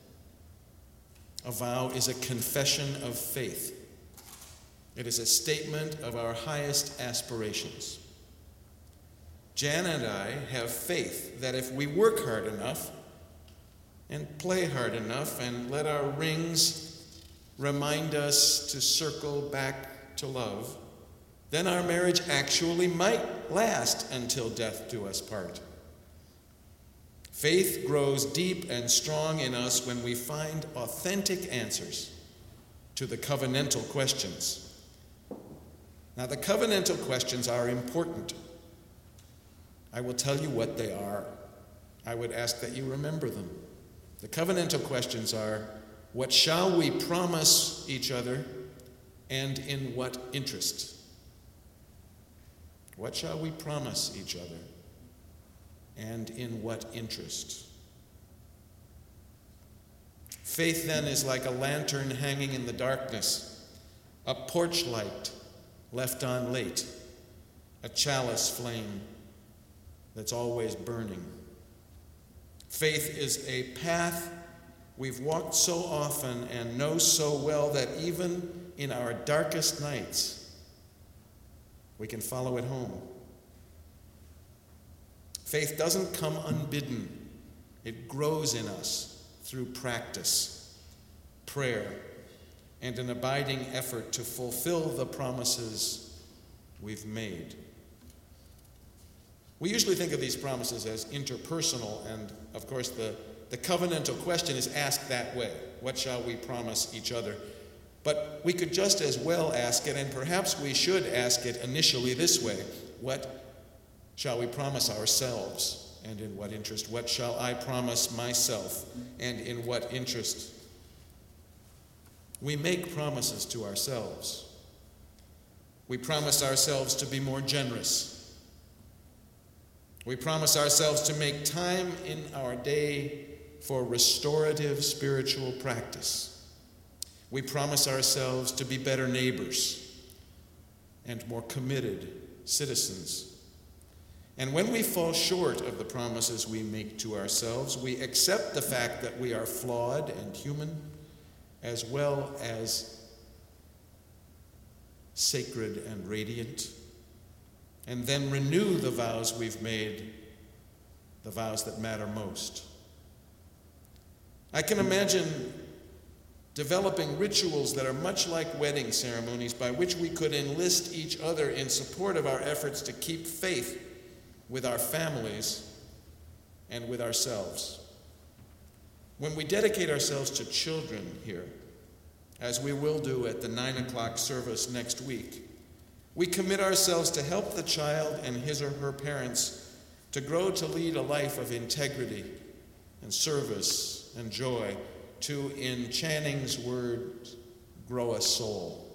A vow is a confession of faith. It is a statement of our highest aspirations. Jan and I have faith that if we work hard enough and play hard enough and let our rings remind us to circle back to love, then our marriage actually might last until death do us part. Faith grows deep and strong in us when we find authentic answers to the covenantal questions. Now, the covenantal questions are important. I will tell you what they are. I would ask that you remember them. The covenantal questions are, what shall we promise each other, and in what interest? What shall we promise each other, and in what interest? Faith, then, is like a lantern hanging in the darkness, a porch light left on late, a chalice flame that's always burning. Faith is a path we've walked so often and know so well that even in our darkest nights, we can follow it home. Faith doesn't come unbidden. It grows in us through practice, prayer, and an abiding effort to fulfill the promises we've made. We usually think of these promises as interpersonal, and of course the covenantal question is asked that way. What shall we promise each other? But we could just as well ask it, and perhaps we should ask it initially this way. What shall we promise ourselves, and in what interest? What shall I promise myself, and in what interest? We make promises to ourselves. We promise ourselves to be more generous. We promise ourselves to make time in our day for restorative spiritual practice. We promise ourselves to be better neighbors and more committed citizens. And when we fall short of the promises we make to ourselves, we accept the fact that we are flawed and human, as well as sacred and radiant, and then renew the vows we've made, the vows that matter most. I can imagine developing rituals that are much like wedding ceremonies by which we could enlist each other in support of our efforts to keep faith with our families and with ourselves. When we dedicate ourselves to children here, as we will do at the 9 o'clock service next week, we commit ourselves to help the child and his or her parents to grow to lead a life of integrity and service and joy, to, in Channing's words, grow a soul.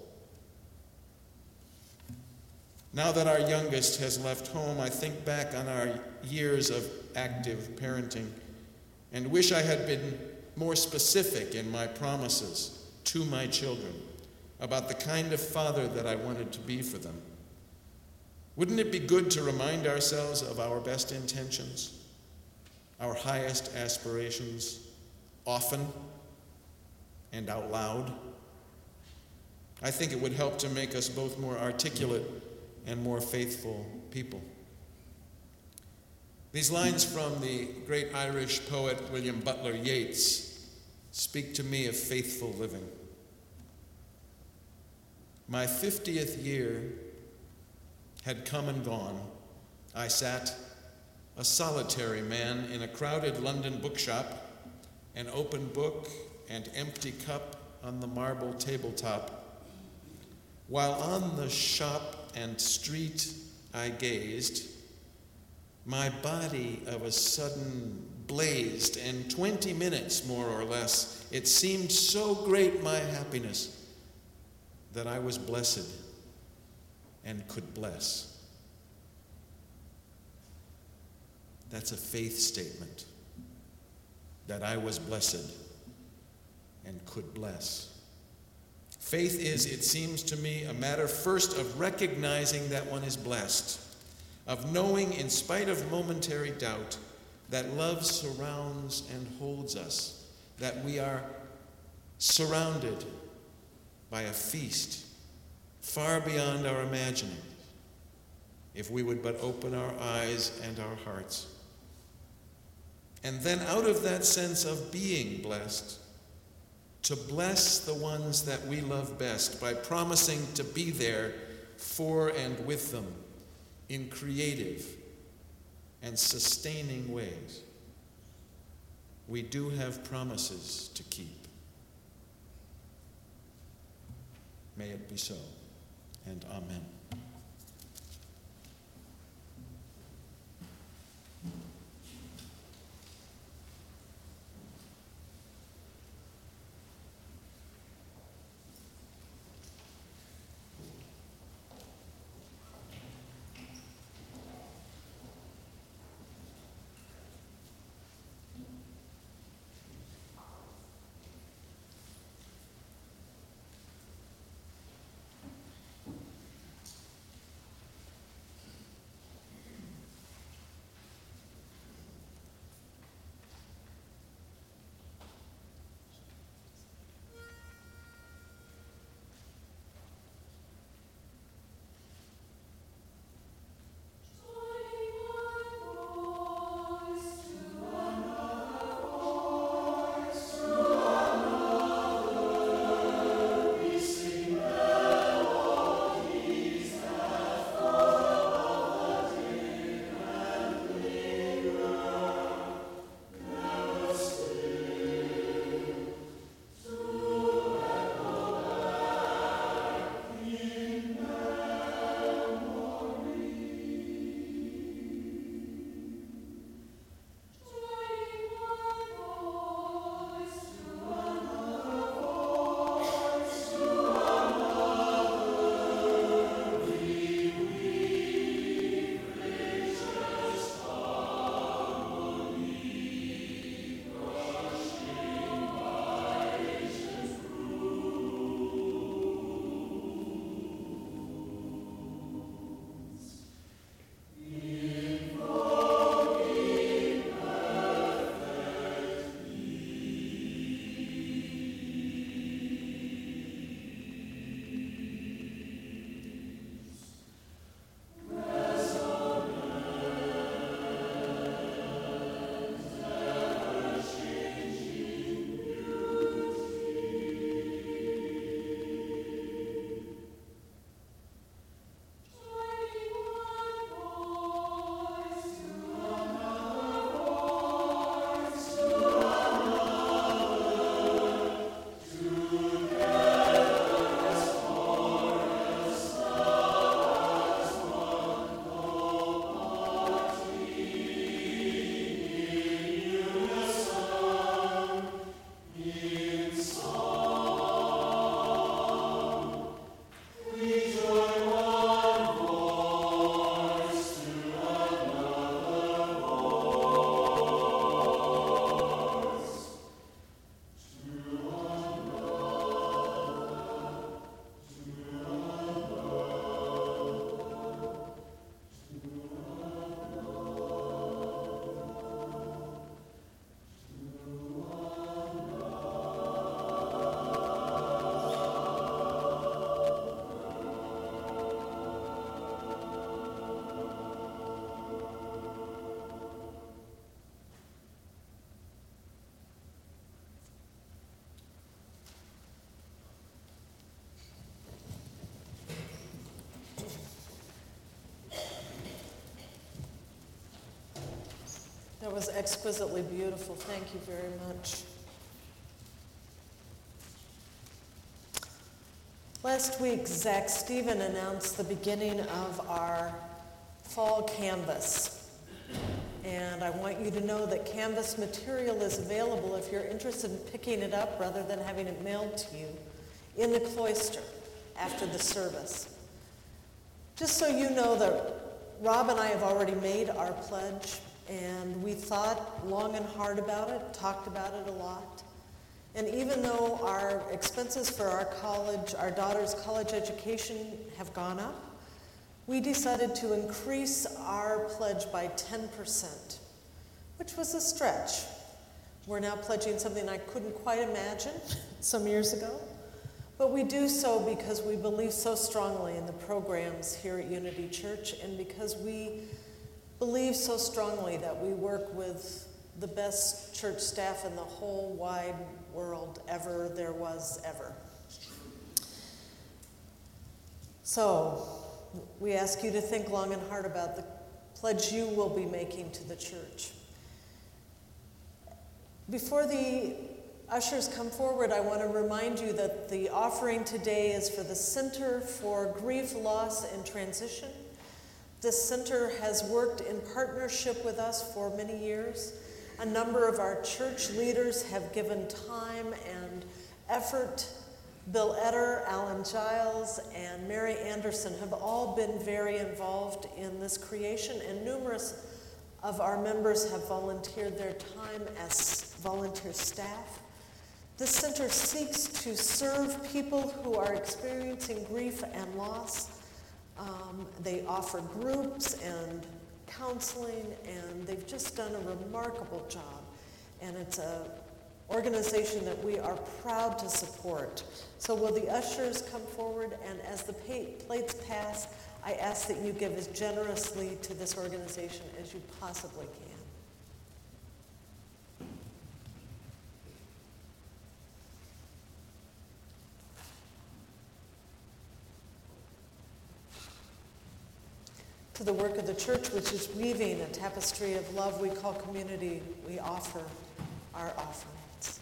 Now that our youngest has left home, I think back on our years of active parenting and wish I had been more specific in my promises to my children about the kind of father that I wanted to be for them. Wouldn't it be good to remind ourselves of our best intentions, our highest aspirations, often and out loud? I think it would help to make us both more articulate and more faithful people. These lines from the great Irish poet William Butler Yeats speak to me of faithful living. My 50th year had come and gone. I sat, a solitary man, in a crowded London bookshop, an open book and empty cup on the marble tabletop, while on the shop and street I gazed. My body of a sudden blazed, and 20 minutes, more or less, it seemed so great my happiness that I was blessed and could bless. That's a faith statement, that I was blessed and could bless. Faith is, it seems to me, a matter first of recognizing that one is blessed, of knowing in spite of momentary doubt that love surrounds and holds us, that we are surrounded by a feast far beyond our imagining, if we would but open our eyes and our hearts. And then out of that sense of being blessed, to bless the ones that we love best by promising to be there for and with them in creative and sustaining ways. We do have promises to keep. May it be so, and amen. That was exquisitely beautiful. Thank you very much. Last week, Zach Stephen announced the beginning of our fall canvas. And I want you to know that canvas material is available if you're interested in picking it up rather than having it mailed to you in the cloister after the service. Just so you know that Rob and I have already made our pledge, And we thought long and hard about it, talked about it a lot. And even though our expenses for our daughter's college education have gone up, we decided to increase our pledge by 10%, which was a stretch. We're now pledging something I couldn't quite imagine some years ago. But we do so because we believe so strongly in the programs here at Unity Church, and because we believe so strongly that we work with the best church staff in the whole wide world ever there was ever. So we ask you to think long and hard about the pledge you will be making to the church. Before the ushers come forward, I want to remind you that the offering today is for the Center for Grief, Loss, and Transition. This center has worked in partnership with us for many years. A number of our church leaders have given time and effort. Bill Etter, Alan Giles, and Mary Anderson have all been very involved in this creation, and numerous of our members have volunteered their time as volunteer staff. This center seeks to serve people who are experiencing grief and loss. They offer groups and counseling, and they've just done a remarkable job. And it's an organization that we are proud to support. So will the ushers come forward, and as the plates pass, I ask that you give as generously to this organization as you possibly can. To the work of the church, which is weaving a tapestry of love we call community, we offer our offerings.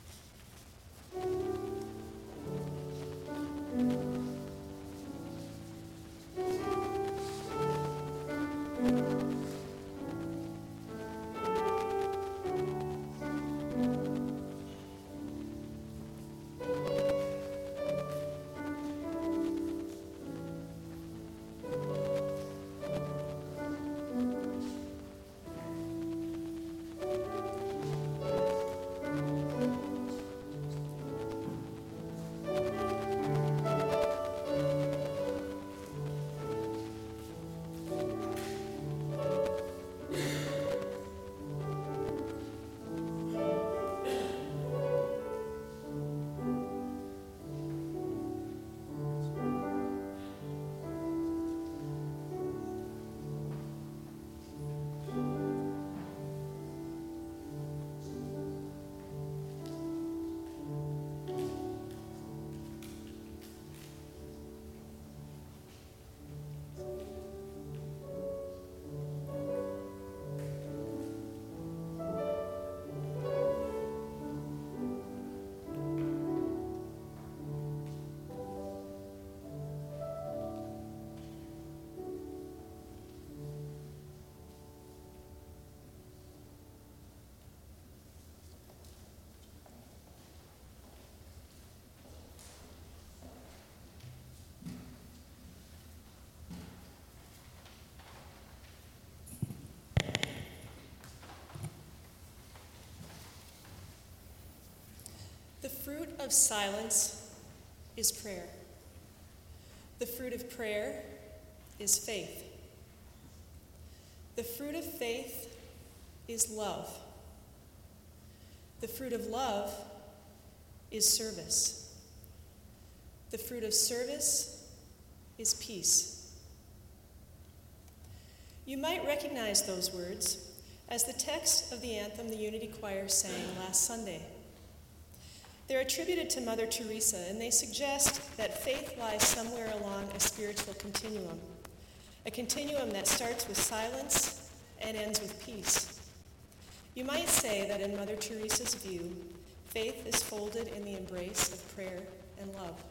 The fruit of silence is prayer. The fruit of prayer is faith. The fruit of faith is love. The fruit of love is service. The fruit of service is peace. You might recognize those words as the text of the anthem the Unity Choir sang last Sunday. They're attributed to Mother Teresa, and they suggest that faith lies somewhere along a spiritual continuum, a continuum that starts with silence and ends with peace. You might say that in Mother Teresa's view, faith is folded in the embrace of prayer and love.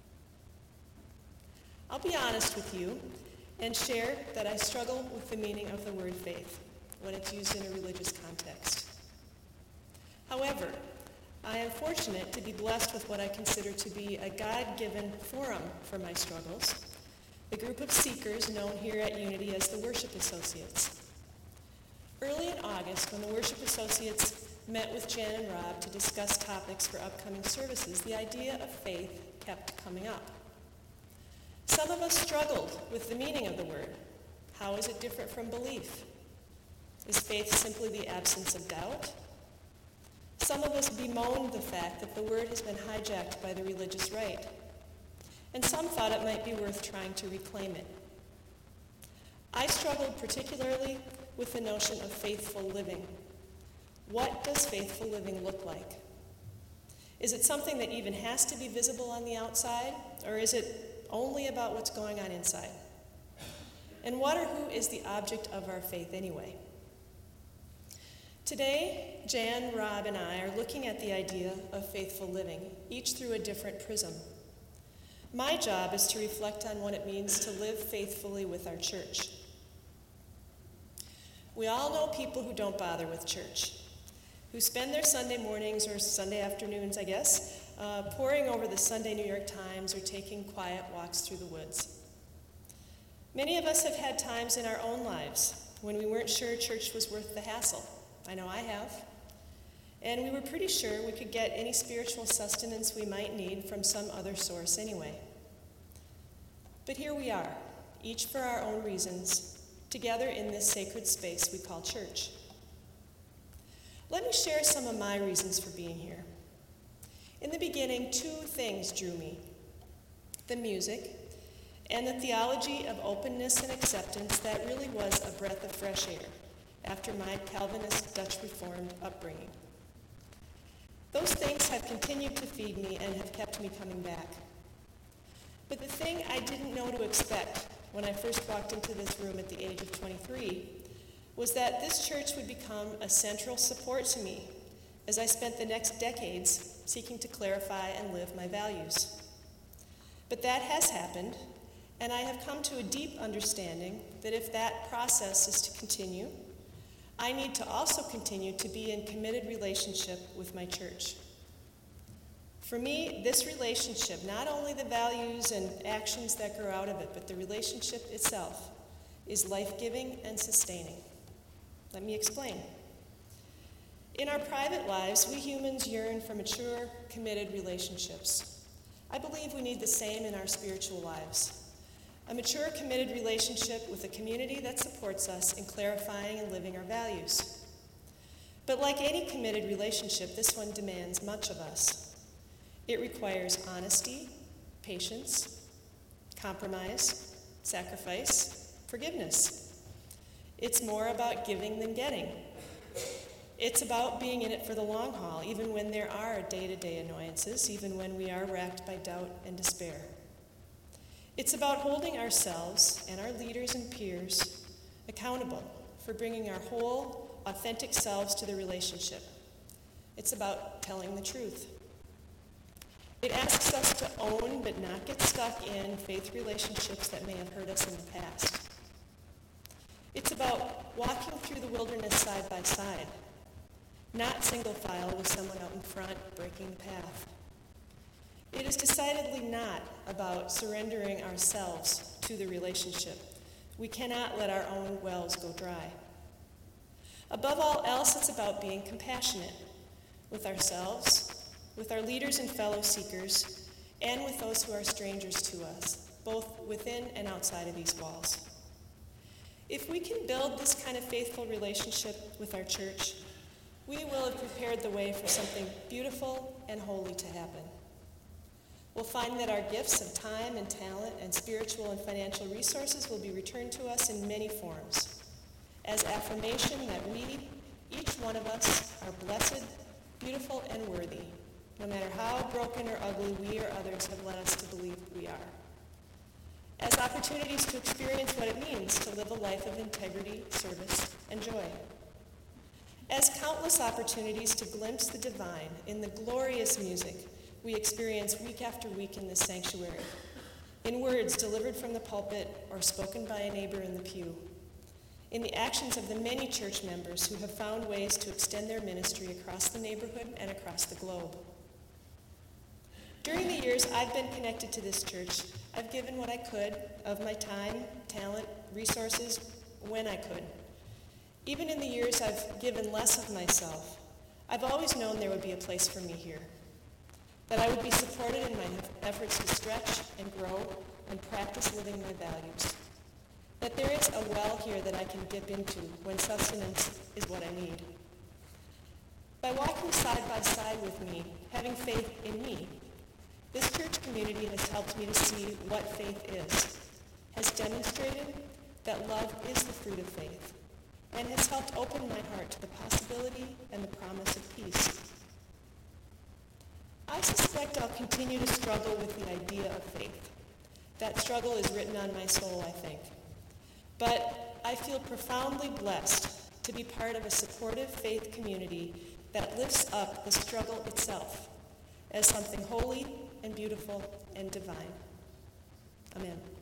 I'll be honest with you and share that I struggle with the meaning of the word faith when it's used in a religious context. However, I am fortunate to be blessed with what I consider to be a God-given forum for my struggles, the group of seekers known here at Unity as the Worship Associates. Early August, when the worship associates met with Jan and Rob to discuss topics for upcoming services, the idea of faith kept coming up. Some of us struggled with the meaning of the word. How is it different from belief? Is faith simply the absence of doubt? Some of us bemoaned the fact that the word has been hijacked by the religious right, and some thought it might be worth trying to reclaim it. I struggled particularly with the notion of faithful living. What does faithful living look like? Is it something that even has to be visible on the outside, or is it only about what's going on inside? And what or who is the object of our faith anyway? Today, Jan, Rob, and I are looking at the idea of faithful living, each through a different prism. My job is to reflect on what it means to live faithfully with our church. We all know people who don't bother with church, who spend their Sunday mornings or Sunday afternoons, I guess, poring over the Sunday New York Times or taking quiet walks through the woods. Many of us have had times in our own lives when we weren't sure church was worth the hassle. I know I have. And we were pretty sure we could get any spiritual sustenance we might need from some other source anyway. But here we are, each for our own reasons, together in this sacred space we call church. Let me share some of my reasons for being here. In the beginning, two things drew me: the music and the theology of openness and acceptance that really was a breath of fresh air after my Calvinist Dutch Reformed upbringing. Those things have continued to feed me and have kept me coming back. But the thing I didn't know to expect when I first walked into this room at the age of 23 was that this church would become a central support to me as I spent the next decades seeking to clarify and live my values. But that has happened, and I have come to a deep understanding that if that process is to continue, I need to also continue to be in committed relationship with my church. For me, this relationship, not only the values and actions that grow out of it, but the relationship itself, is life-giving and sustaining. Let me explain. In our private lives, we humans yearn for mature, committed relationships. I believe we need the same in our spiritual lives. A mature, committed relationship with a community that supports us in clarifying and living our values. But like any committed relationship, this one demands much of us. It requires honesty, patience, compromise, sacrifice, forgiveness. It's more about giving than getting. It's about being in it for the long haul, even when there are day-to-day annoyances, even when we are racked by doubt and despair. It's about holding ourselves and our leaders and peers accountable for bringing our whole, authentic selves to the relationship. It's about telling the truth. It asks us to own but not get stuck in faith relationships that may have hurt us in the past. It's about walking through the wilderness side by side, not single file with someone out in front breaking the path. It is decidedly not about surrendering ourselves to the relationship. We cannot let our own wells go dry. Above all else, it's about being compassionate with ourselves, with our leaders and fellow seekers, and with those who are strangers to us, both within and outside of these walls. If we can build this kind of faithful relationship with our church, we will have prepared the way for something beautiful and holy to happen. We'll find that our gifts of time and talent and spiritual and financial resources will be returned to us in many forms, as affirmation that we, each one of us, are blessed, beautiful, and worthy, no matter how broken or ugly we or others have led us to believe we are. As opportunities to experience what it means to live a life of integrity, service, and joy. As countless opportunities to glimpse the divine in the glorious music we experience week after week in this sanctuary, in words delivered from the pulpit or spoken by a neighbor in the pew, in the actions of the many church members who have found ways to extend their ministry across the neighborhood and across the globe. During the years I've been connected to this church, I've given what I could of my time, talent, resources, when I could. Even in the years I've given less of myself, I've always known there would be a place for me here, that I would be supported in my efforts to stretch and grow and practice living my values, that there is a well here that I can dip into when sustenance is what I need. By walking side by side with me, having faith in me, this church community has helped me to see what faith is, has demonstrated that love is the fruit of faith, and has helped open my heart to the possibility and the promise of peace. I suspect I'll continue to struggle with the idea of faith. That struggle is written on my soul, I think. But I feel profoundly blessed to be part of a supportive faith community that lifts up the struggle itself as something holy and beautiful and divine. Amen.